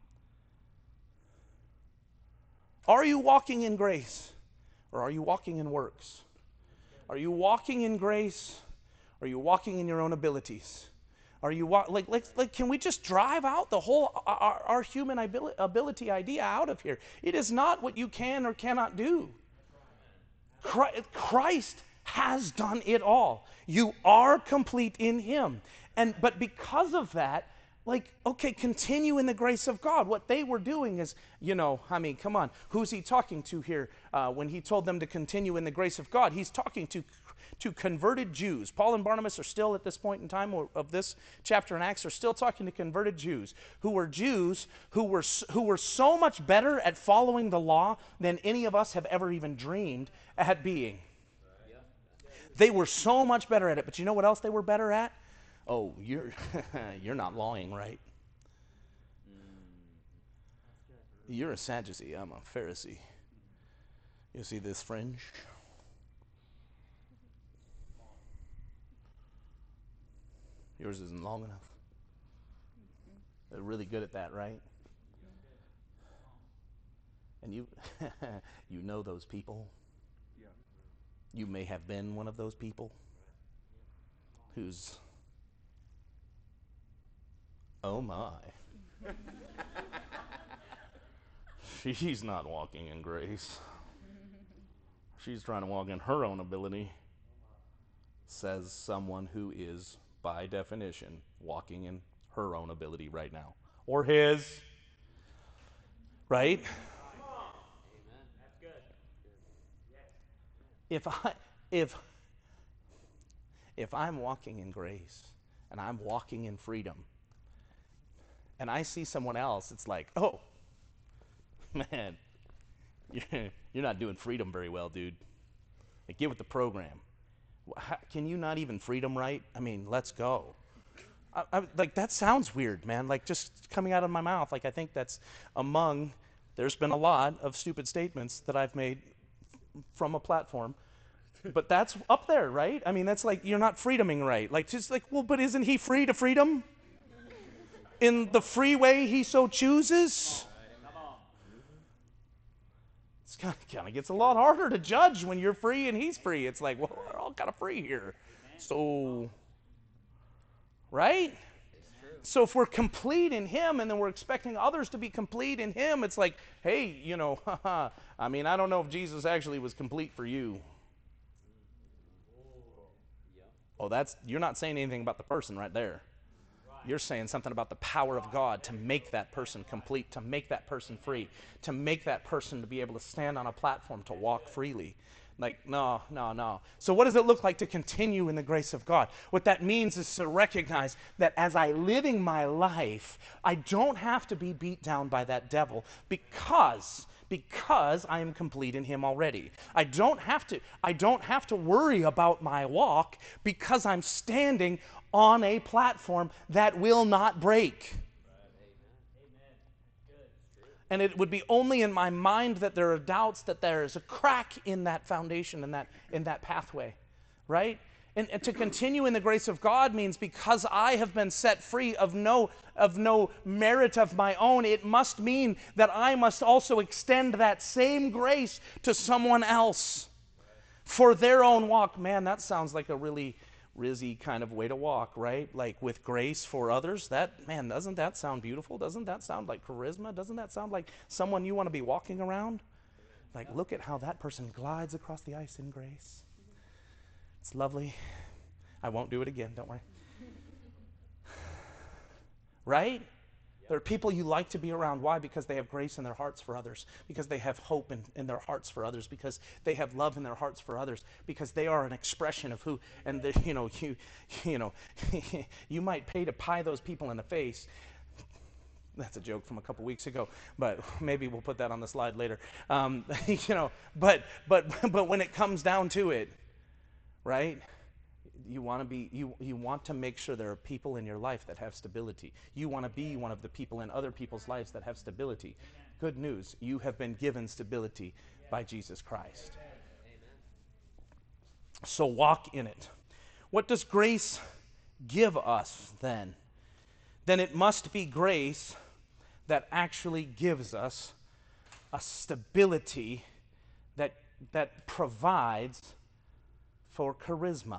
Are you walking in grace? Or are you walking in works? Are you walking in grace? Or are you walking in your own abilities? Are you wa- like, like, like, can we just drive out the whole our, our human abil- ability idea out of here? It is not what you can or cannot do. Christ has done it all. You are complete in Him. And but because of that, like, okay, continue in the grace of God. What they were doing is, you know, I mean, come on. Who's He talking to here uh, when He told them to continue in the grace of God? He's talking to to converted Jews. Paul and Barnabas are still at this point in time of this chapter in Acts are still talking to converted Jews who were Jews who were who were so much better at following the law than any of us have ever even dreamed at being. They were so much better at it. But you know what else they were better at? Oh, you're you're not lawing right. You're a Sadducee. I'm a Pharisee. You see this fringe? Yours isn't long enough. They're really good at that, right? And you you know those people. You may have been one of those people who's, oh my, she's not walking in grace. She's trying to walk in her own ability, says someone who is, by definition, walking in her own ability right now. Or his. Right? That's good. Yes. If I if if I'm walking in grace and I'm walking in freedom and I see someone else, it's like, oh, man, you're, you're not doing freedom very well, dude. Like, get with the program. How, can you not even freedom right? I mean, let's go. I, I, like, that sounds weird, man. Like, just coming out of my mouth. Like, I think that's among, there's been a lot of stupid statements that I've made f- from a platform. But that's up there, right? I mean, that's like, you're not freedoming right. Like, just like, well, but isn't he free to freedom? In the free way he so chooses? It's kind of, kind of gets a lot harder to judge when you're free and he's free. It's like, well, we're all kind of free here. So, right? So if we're complete in him and then we're expecting others to be complete in him, it's like, hey, you know, I mean, I don't know if Jesus actually was complete for you. Oh, that's, you're not saying anything about the person right there. You're saying something about the power of God to make that person complete, to make that person free, to make that person to be able to stand on a platform to walk freely. Like, no, no, no. So what does it look like to continue in the grace of God? What that means is to recognize that as I living my life, I don't have to be beat down by that devil because because I am complete in him already. I don't have to I don't have to worry about my walk because I'm standing on a platform that will not break. And it would be only in my mind that there are doubts, that there is a crack in that foundation, in that in that pathway, right? And, and to continue in the grace of God means because I have been set free of no of no merit of my own, it must mean that I must also extend that same grace to someone else for their own walk. Man, that sounds like a really Rizzy kind of way to walk, right? Like with grace for others. That, man, doesn't that sound beautiful? Doesn't that sound like charisma? Doesn't that sound like someone you want to be walking around? Like, look at how that person glides across the ice in grace. It's lovely. I won't do it again, don't worry. Right? There are people you like to be around. Why? Because they have grace in their hearts for others. Because they have hope in, in their hearts for others. Because they have love in their hearts for others. Because they are an expression of who, and the, you know, you, you know, you might pay to pie those people in the face. That's a joke from a couple weeks ago, but maybe we'll put that on the slide later. Um, you know, but but but when it comes down to it, right? You want to be you you want to make sure there are people in your life that have stability. You want to be one of the people in other people's lives that have stability. Good news, you have been given stability by Jesus Christ. So walk in it. What does grace give us then? Then it must be grace that actually gives us a stability that that provides for charisma.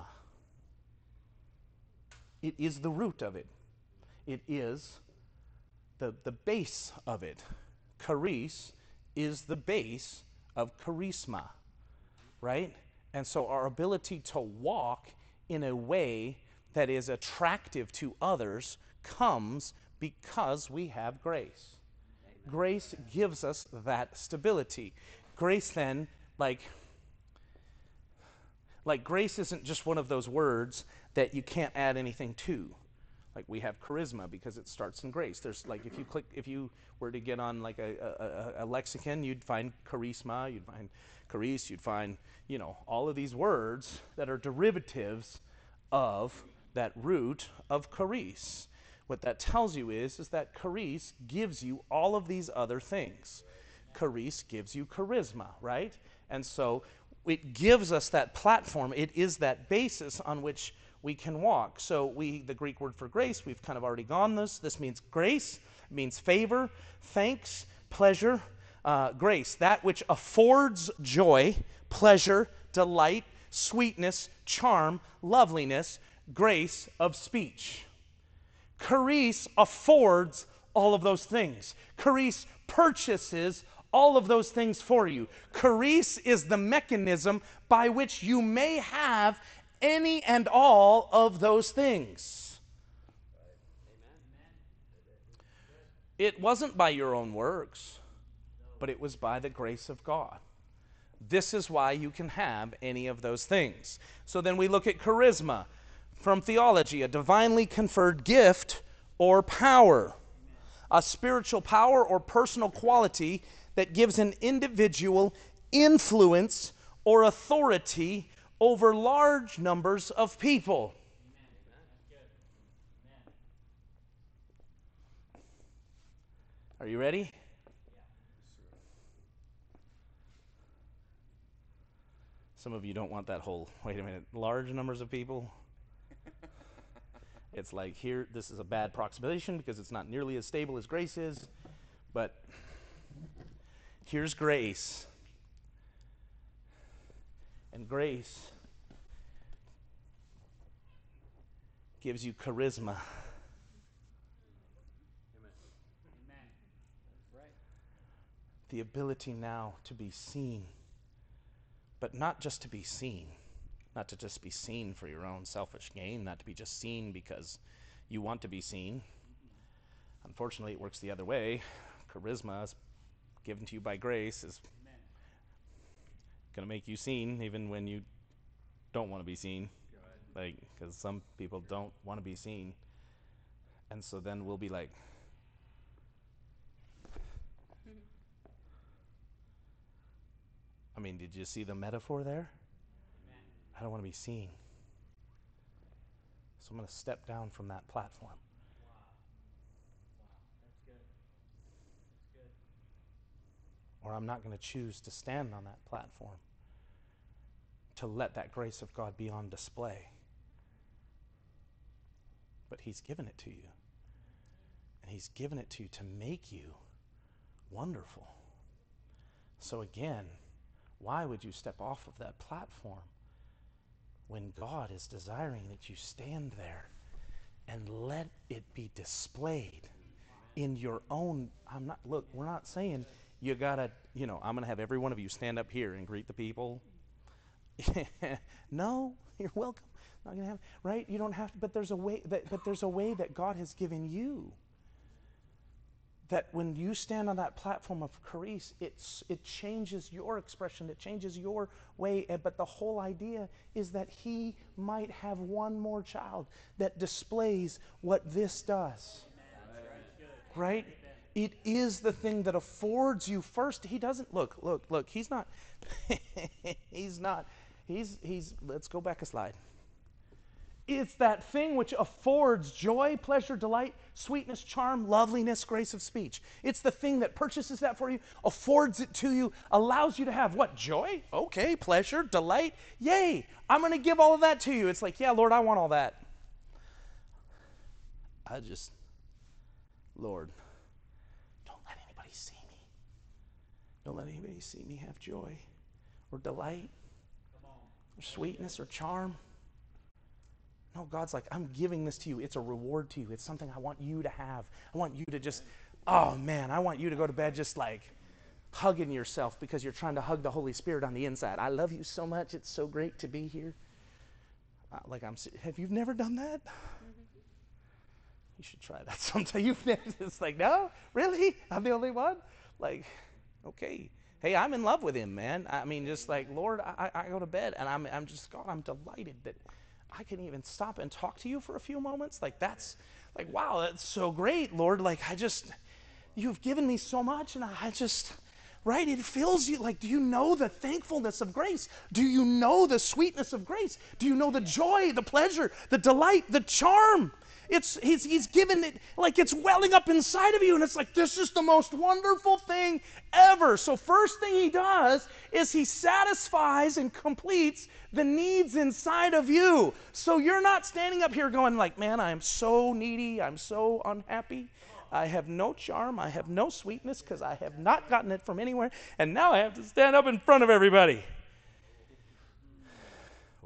It is the root of it. It is the, the base of it. Charis is the base of charisma, right? And so our ability to walk in a way that is attractive to others comes because we have grace. Amen. Grace gives us that stability. Grace then, like, like grace isn't just one of those words that you can't add anything to. Like we have charisma because it starts in grace. There's like if you click, if you were to get on like a, a, a lexicon, you'd find charisma, you'd find charis, you'd find, you know, all of these words that are derivatives of that root of charis. What that tells you is, is that charis gives you all of these other things. Charis gives you charisma, right? And so it gives us that platform. It is that basis on which we can walk. So we, the Greek word for grace, we've kind of already gone this. This means grace. It means favor, thanks, pleasure, uh, grace. That which affords joy, pleasure, delight, sweetness, charm, loveliness, grace of speech. Charis affords all of those things. Charis purchases all of those things for you. Charis is the mechanism by which you may have any and all of those things. It wasn't by your own works, but it was by the grace of God. This is why you can have any of those things. So then we look at charisma from theology, a divinely conferred gift or power, a spiritual power or personal quality that gives an individual influence or authority over large numbers of people. Are you ready? Some of you don't want that whole, wait a minute, large numbers of people? It's like here, this is a bad approximation because it's not nearly as stable as grace is, but here's grace. And grace gives you charisma. The ability now to be seen, but not just to be seen, not to just be seen for your own selfish gain, not to be just seen because you want to be seen. Unfortunately, it works the other way. Charisma is given to you by grace is going to make you seen even when you don't want to be seen, like, because some people don't want to be seen. And so then we'll be like, I mean, did you see the metaphor there? Amen. I don't want to be seen. So I'm going to step down from that platform. Wow. Wow. That's good. That's good. Or I'm not going to choose to stand on that platform to let that grace of God be on display. But He's given it to you. And He's given it to you to make you wonderful. So again, why would you step off of that platform when God is desiring that you stand there and let it be displayed in your own? I'm not, look, we're not saying you gotta, you know, I'm gonna have every one of you stand up here and greet the people. No, you're welcome. Not gonna have, right? You don't have to, but there's a way that, but there's a way that God has given you. That when you stand on that platform of charis, it's, it changes your expression, it changes your way, but the whole idea is that He might have one more child that displays what this does. Right? It is the thing that affords you first. He doesn't, look, look, look, He's not, He's not, He's, He's, let's go back a slide. It's that thing which affords joy, pleasure, delight, sweetness, charm, loveliness, grace of speech. It's the thing that purchases that for you, affords it to you, allows you to have what? Joy? Okay. Pleasure, delight? Yay. I'm going to give all of that to you. It's like, yeah, Lord, I want all that. I just, Lord, don't let anybody see me. Don't let anybody see me have joy or delight or sweetness or charm. No, God's like, I'm giving this to you. It's a reward to you. It's something I want you to have. I want you to just, oh man, I want you to go to bed just like hugging yourself because you're trying to hug the Holy Spirit on the inside. I love you so much. It's so great to be here. Uh, like I'm, have you never done that? Mm-hmm. You should try that sometime. You've never, it's like, no, really? I'm the only one? Like, okay. Hey, I'm in love with Him, man. I mean, just like, Lord, I, I go to bed and I'm, I'm just, God, I'm delighted that I can even stop and talk to you for a few moments. Like, that's like, wow, that's so great, Lord. Like, I just, you've given me so much, and I just, right? It fills you. Like, do you know the thankfulness of grace? Do you know the sweetness of grace? Do you know the joy, the pleasure, the delight, the charm? It's he's, he's given it, like it's welling up inside of you, and it's like, this is the most wonderful thing ever. So first thing He does is He satisfies and completes the needs inside of you. So you're not standing up here going like, man, I am so needy, I'm so unhappy, I have no charm, I have no sweetness because I have not gotten it from anywhere, and now I have to stand up in front of everybody.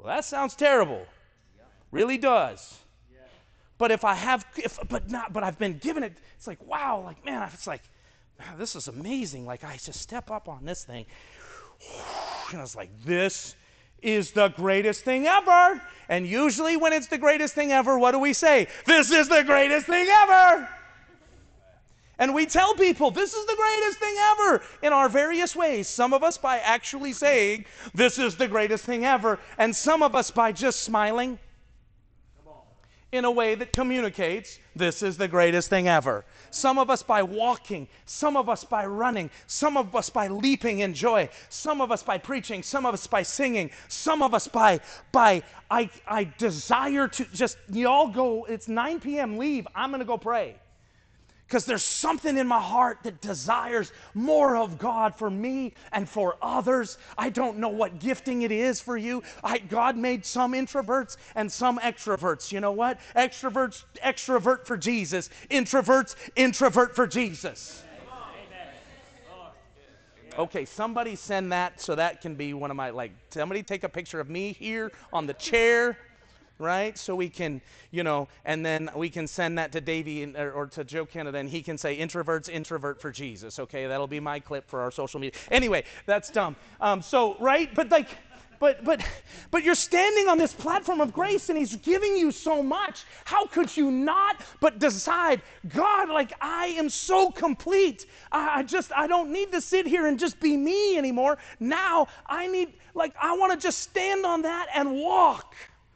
Well, that sounds terrible. Really does. Yeah. But if I have, if but not, but I've been given it. It's like, wow, like man, it's like, man, this is amazing. Like I just step up on this thing, and I was like, this is the greatest thing ever. And usually, when it's the greatest thing ever, what do we say? This is the greatest thing ever. And we tell people, this is the greatest thing ever in our various ways. Some of us by actually saying, this is the greatest thing ever. And some of us by just smiling in a way that communicates, this is the greatest thing ever. Some of us by walking. Some of us by running. Some of us by leaping in joy. Some of us by preaching. Some of us by singing. Some of us by, by I, I desire to just, y'all go, it's nine p.m., leave. I'm going to go pray. Because there's something in my heart that desires more of God for me and for others. I don't know what gifting it is for you. I, God made some introverts and some extroverts. You know what? Extroverts, extrovert for Jesus. Introverts, introvert for Jesus. Okay, somebody send that so that can be one of my, like, somebody take a picture of me here on the chair. Right? So we can, you know, and then we can send that to Davey and, or, or to Joe Canada, and he can say, introverts, introvert for Jesus. Okay, that'll be my clip for our social media. Anyway, that's dumb. Um, so, right? But like, but, but, but you're standing on this platform of grace, and he's giving you so much. How could you not but decide, God, like, I am so complete. I, I just, I don't need to sit here and just be me anymore. Now I need, like, I want to just stand on that and walk.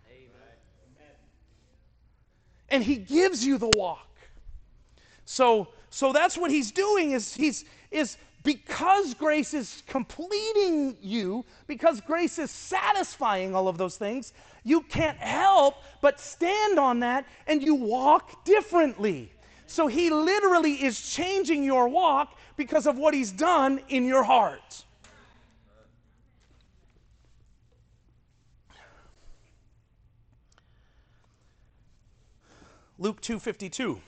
And he gives you the walk. So, so that's what he's doing is he's is because grace is completing you, because grace is satisfying all of those things, you can't help but stand on that and you walk differently. So he literally is changing your walk because of what he's done in your heart. Luke two fifty-two.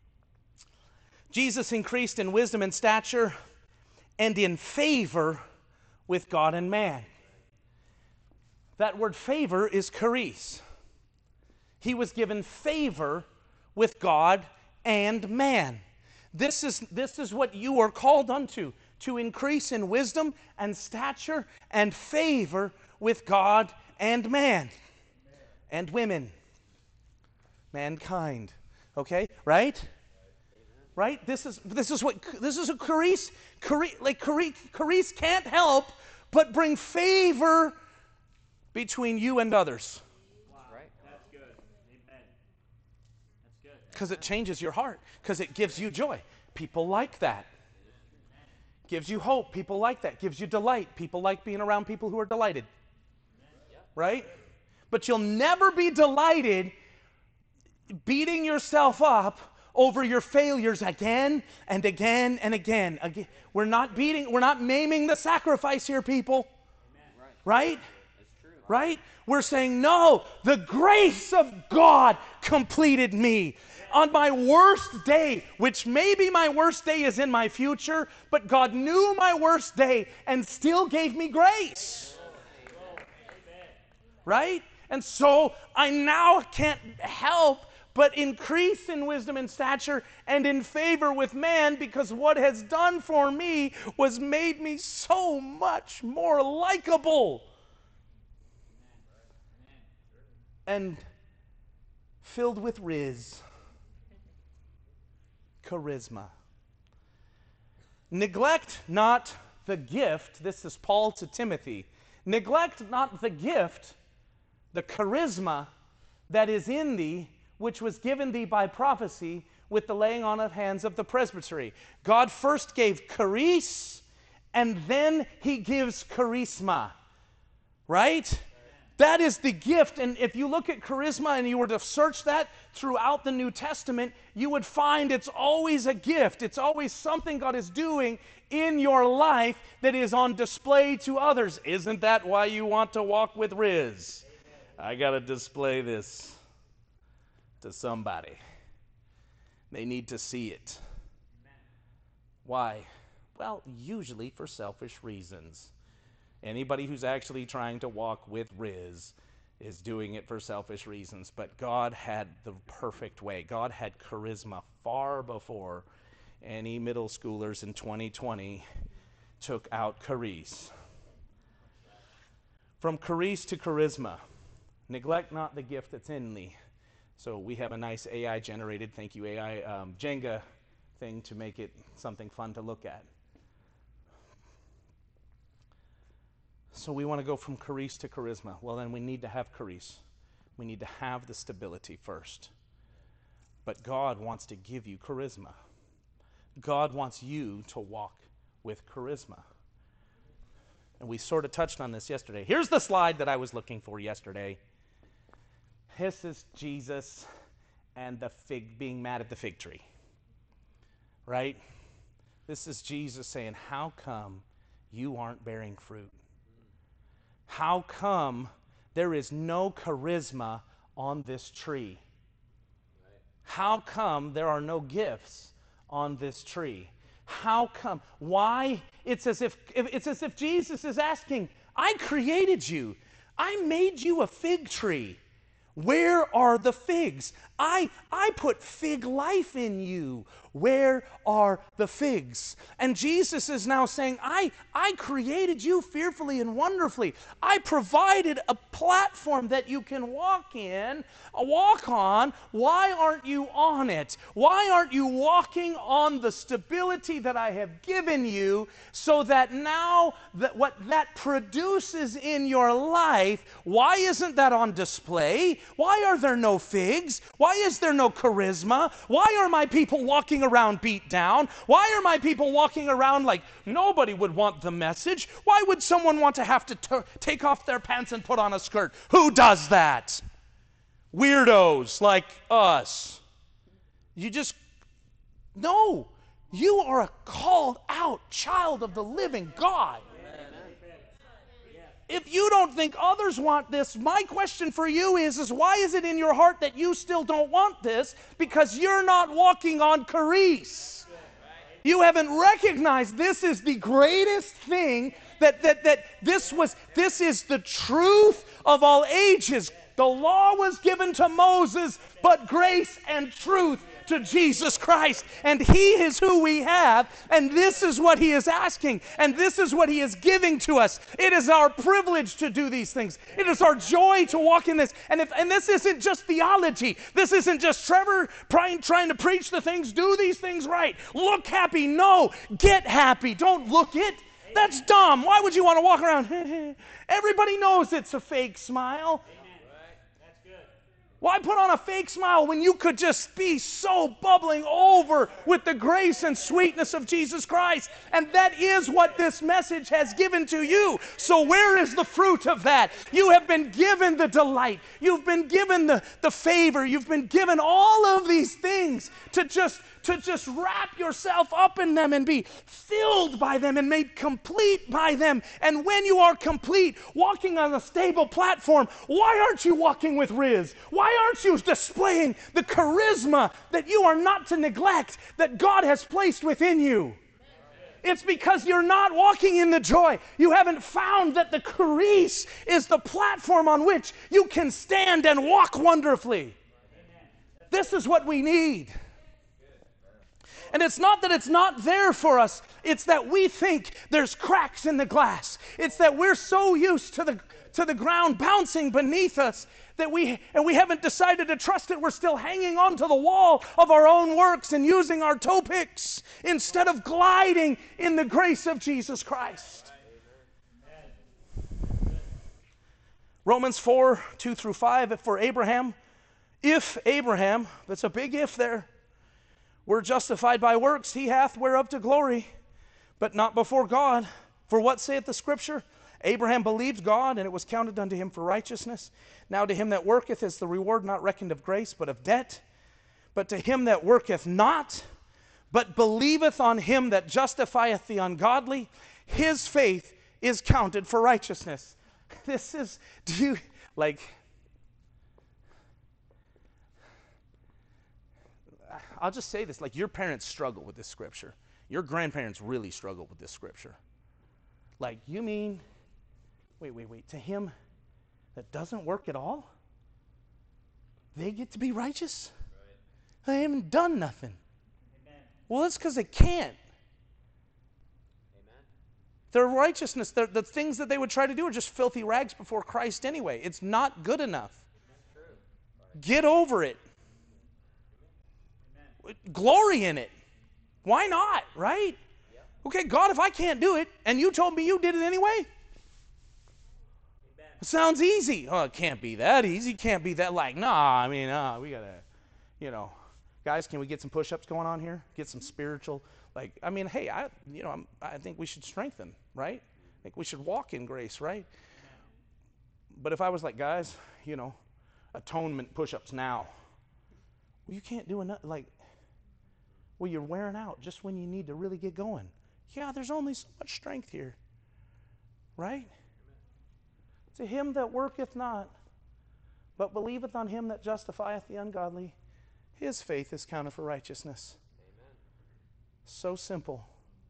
Jesus increased in wisdom and stature and in favor with God and man. That word favor is charis. He was given favor with God and man. This is, this is what you are called unto, to increase in wisdom and stature and favor with God and man and women. Mankind, okay, right? Right? This is this is what this is a charis, charis like charis, charis can't help but bring favor between you and others. Wow. Right. That's good. Amen. That's good. Because it changes your heart. Because it gives you joy. People like that. Gives you hope. People like that. Gives you delight. People like being around people who are delighted. Right? But you'll never be delighted beating yourself up over your failures again and again and again. again. We're not beating, we're not maiming the sacrifice here, people. Amen. Right? That's true. Right? We're saying, no, the grace of God completed me. On my worst day, which maybe my worst day is in my future, but God knew my worst day and still gave me grace. Right? And so I now can't help but increase in wisdom and stature and in favor with man, because what has done for me was made me so much more likable and filled with riz, charisma. Neglect not the gift, this is Paul to Timothy, neglect not the gift, the charisma that is in thee, which was given thee by prophecy with the laying on of hands of the presbytery. God first gave charis, and then he gives charisma. Right? That is the gift. And if you look at charisma and you were to search that throughout the New Testament, you would find it's always a gift. It's always something God is doing in your life that is on display to others. Isn't that why you want to walk with Riz? I got to display this to somebody. They need to see it. Why? Well, usually for selfish reasons. Anybody who's actually trying to walk with Riz is doing it for selfish reasons, but God had the perfect way. God had charisma far before any middle schoolers in twenty twenty took out charis. From charis to charisma, neglect not the gift that's in thee. So we have a nice A I-generated, thank you A I, um, Jenga thing to make it something fun to look at. So we want to go from charis to charisma. Well, then we need to have charis. We need to have the stability first. But God wants to give you charisma. God wants you to walk with charisma. And we sort of touched on this yesterday. Here's the slide that I was looking for yesterday. This is Jesus and the fig being mad at the fig tree. Right? This is Jesus saying, how come you aren't bearing fruit? How come there is no charisma on this tree? How come there are no gifts on this tree? How come? Why? It's as if it's as if Jesus is asking, I created you. I made you a fig tree. Where are the figs? I, I put fig life in you. Where are the figs? And Jesus is now saying, I, I created you fearfully and wonderfully. I provided a platform that you can walk in, walk on. Why aren't you on it? Why aren't you walking on the stability that I have given you so that now that what that produces in your life, why isn't that on display? Why are there no figs? Why is there no charisma? Why are my people walking around beat down? Why are my people walking around like nobody would want the message? Why would someone want to have to t- take off their pants and put on a skirt? Who does that? Weirdos like us. You just, no. You are a called out child of the living God. If you don't think others want this, my question for you is, is why is it in your heart that you still don't want this? Because you're not walking on charis. You haven't recognized this is the greatest thing, that, that, that this was, this is the truth of all ages. The law was given to Moses, but grace and truth to Jesus Christ. And He is who we have, and this is what He is asking, and this is what He is giving to us. It is our privilege to do these things. It is our joy to walk in this. And if and this isn't just theology. This isn't just Trevor trying, trying to preach the things, do these things right. Look happy. No, get happy. Don't look it. That's dumb. Why would you want to walk around? Everybody knows it's a fake smile. Why put on a fake smile when you could just be so bubbling over with the grace and sweetness of Jesus Christ? And that is what this message has given to you. So where is the fruit of that? You have been given the delight. You've been given the, the favor. You've been given all of these things to just to just wrap yourself up in them and be filled by them and made complete by them. And when you are complete, walking on a stable platform, why aren't you walking with Riz? Why aren't you displaying the charisma that you are not to neglect, that God has placed within you? It's because you're not walking in the joy. You haven't found that the charis is the platform on which you can stand and walk wonderfully. This is what we need. And it's not that it's not there for us. It's that we think there's cracks in the glass. It's that we're so used to the to the ground bouncing beneath us that we and we haven't decided to trust it. We're still hanging onto the wall of our own works and using our toe picks instead of gliding in the grace of Jesus Christ. Romans four, two through five, for Abraham, if Abraham, that's a big if there, were justified by works, he hath whereof to glory, but not before God. For what saith the Scripture? Abraham believed God, and it was counted unto him for righteousness. Now to him that worketh is the reward not reckoned of grace, but of debt. But to him that worketh not, but believeth on him that justifieth the ungodly, his faith is counted for righteousness. This is, do you, like... I'll just say this, like your parents struggle with this scripture. Your grandparents really struggle with this scripture. Like, you mean, wait, wait, wait, to him that doesn't work at all, they get to be righteous? Right. They haven't done nothing. Amen. Well, that's because they can't. Amen. Their righteousness, their, the things that they would try to do are just filthy rags before Christ anyway. It's not good enough. Get over it. Amen. Glory in it. Why not, right? Yep. Okay, God, if I can't do it, and you told me you did it anyway, Amen. It sounds easy. Oh, it can't be that easy. Can't be that, like, nah, I mean, uh, we got to, you know, guys, can we get some push-ups going on here? Get some spiritual, like, I mean, hey, I, you know, I'm, I think we should strengthen, right? I think we should walk in grace, right? But if I was like, guys, you know, atonement push-ups now, well, you can't do enough, like, well, you're wearing out just when you need to really get going. Yeah, there's only so much strength here, right? To him that worketh not, but believeth on him that justifieth the ungodly, his faith is counted for righteousness. Amen. So simple.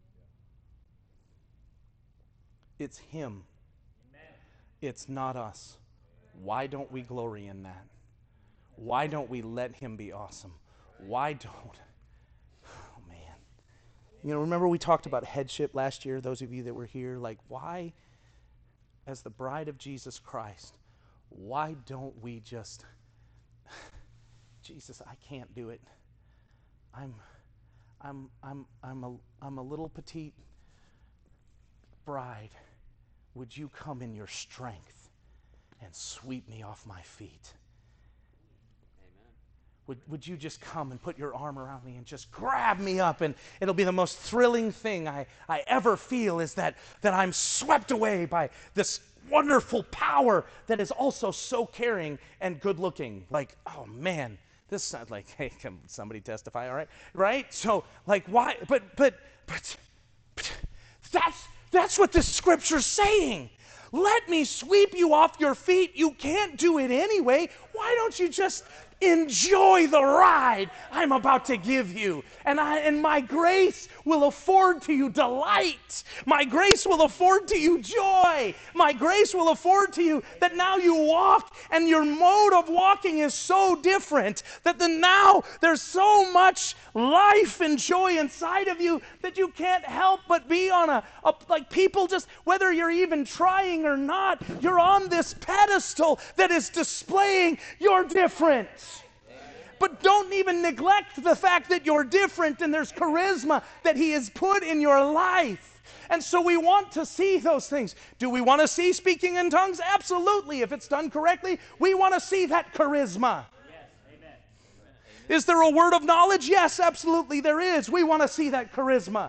It's him. Amen. It's not us. Why don't we glory in that? Why don't we let him be awesome? Why don't? Oh, man. You know, remember we talked about headship last year, those of you that were here? Like, why, as the bride of Jesus Christ, why don't we just, Jesus, I can't do it. I'm, I'm, I'm, I'm a, I'm a little petite bride. Would you come in your strength and sweep me off my feet? Amen. Would, would you just come and put your arm around me and just grab me up, and it'll be the most thrilling thing I, I ever feel, is that, that I'm swept away by this wonderful power that is also so caring and good looking. Like, oh man, this sounds like, hey, can somebody testify? All right, right? So, like, why? But, but, but, but that's that's what this scripture's saying. Let me sweep you off your feet. You can't do it anyway. Why don't you just enjoy the ride I'm about to give you? And I and my grace will afford to you delight. My grace will afford to you joy. My grace will afford to you that now you walk, and your mode of walking is so different that the now there's so much life and joy inside of you that you can't help but be on a, a like people just, whether you're even trying or not, you're on this pedestal that is displaying you're different. But don't even neglect the fact that you're different and there's charisma that he has put in your life. And so we want to see those things. Do we want to see speaking in tongues? Absolutely. If it's done correctly, we want to see that charisma. Yes, amen. Is there a word of knowledge? Yes, absolutely there is. We want to see that charisma.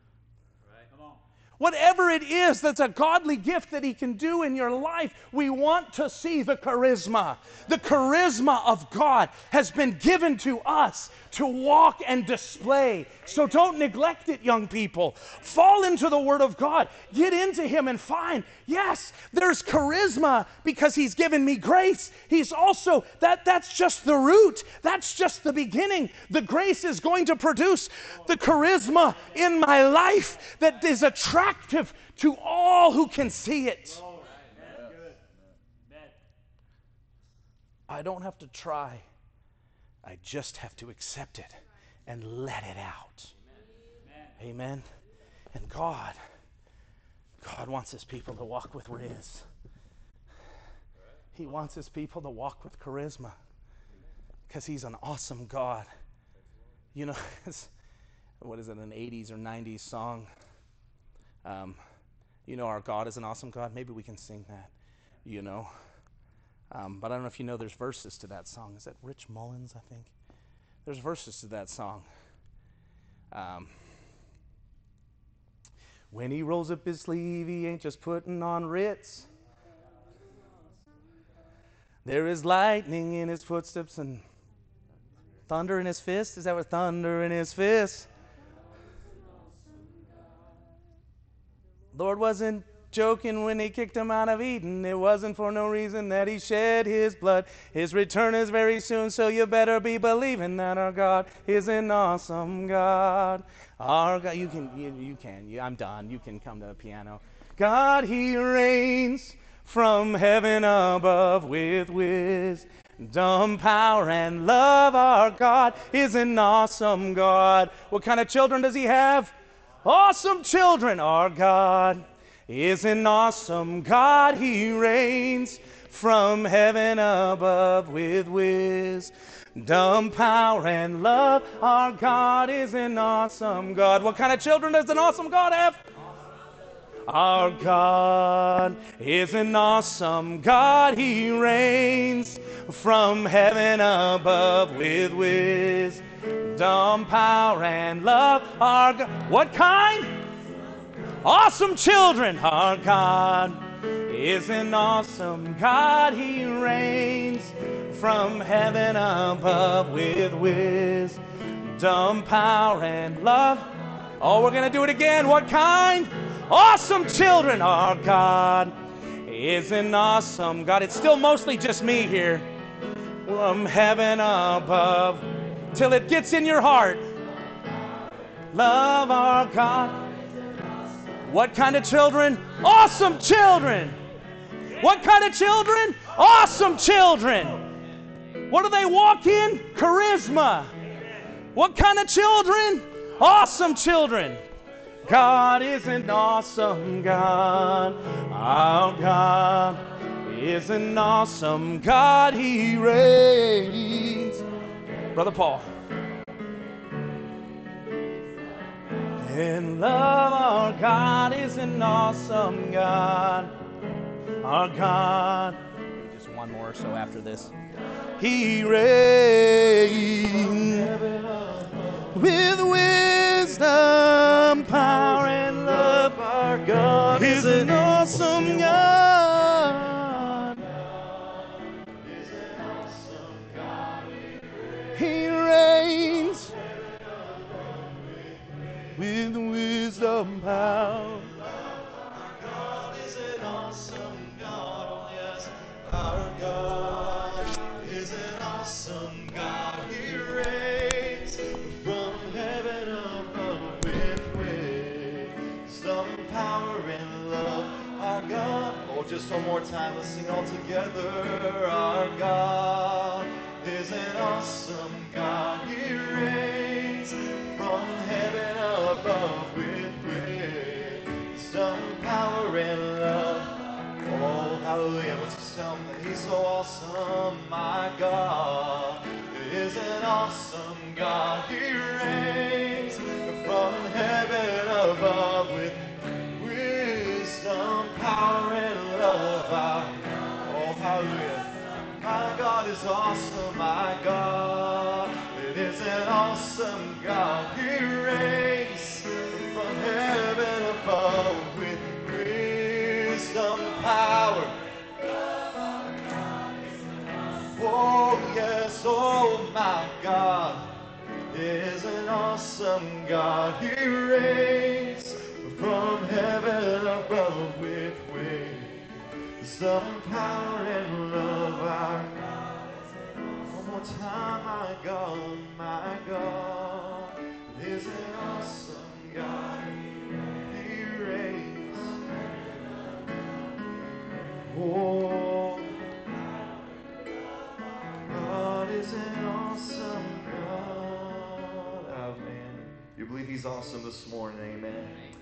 Whatever it is that's a godly gift that he can do in your life, we want to see the charisma. The charisma of God has been given to us to walk and display. So don't neglect it, young people. Fall into the Word of God. Get into him and find, yes, there's charisma because he's given me grace. He's also, that that's just the root. That's just the beginning. The grace is going to produce the charisma in my life that is attractive to all who can see it. I don't have to try. I just have to accept it and let it out. Amen. Amen. And God, God wants his people to walk with riz. He wants his people to walk with charisma because he's an awesome God. You know, what is it, an eighties or nineties song? Um, you know, our God is an awesome God. Maybe we can sing that, you know. Um, but I don't know if you know there's verses to that song. Is that Rich Mullins, I think? There's verses to that song. Um, when he rolls up his sleeve, he ain't just putting on Ritz. There is lightning in his footsteps and thunder in his fist. Is that what thunder in his fist? Lord wasn't joking when he kicked him out of Eden. It wasn't for no reason that he shed his blood. His return is very soon, so you better be believing that our God is an awesome God. Our God, you can, you, you can, you, I'm done. You can come to the piano. God, he reigns from heaven above with wisdom, power, and love. Our God is an awesome God. What kind of children does he have? Awesome children. Our God is an awesome God. He reigns from heaven above with wisdom, power, and love. Our God is an awesome God. What kind of children does an awesome God have? Our God is an awesome God. He reigns from heaven above with wisdom, power, and love. Our God. What kind? Awesome children. Our God is an awesome God. He reigns from heaven above with wisdom, power, and love. Oh, we're going to do it again. What kind? Awesome children. Our God is an awesome God. It's still mostly just me here. From heaven above till it gets in your heart. Love our God. What kind of children? Awesome children. What kind of children? Awesome children. What do they walk in? Charisma. What kind of children? Awesome children. God is an awesome God. Our God is an awesome God. He reigns. Brother Paul. In love, our God is an awesome God. Our God. Just one more or so after this. He reigns with wisdom, power, and love. Our God is an awesome God. He reigns with wisdom, power. Our God is an awesome God. Oh yes, our God is an awesome God. He reigns from heaven above with wisdom, power, and love. Our God. Oh, just one more time. Let's sing all together. Our God is an awesome God. He reigns from heaven above with wisdom, power, and love. Oh, hallelujah. Let's just tell him that he's so awesome. My God is an awesome God. He reigns from heaven above with wisdom, power, and love. Oh, hallelujah. My God is awesome. My God, it is an awesome God. He reigns from heaven above with wisdom, power. Oh yes, oh my God is an awesome God. He reigns from heaven above with wisdom, power, and love. Our one more time, my God, my God is an awesome God. He reigns. Oh, God is an awesome God. Amen. You believe he's awesome this morning? Amen.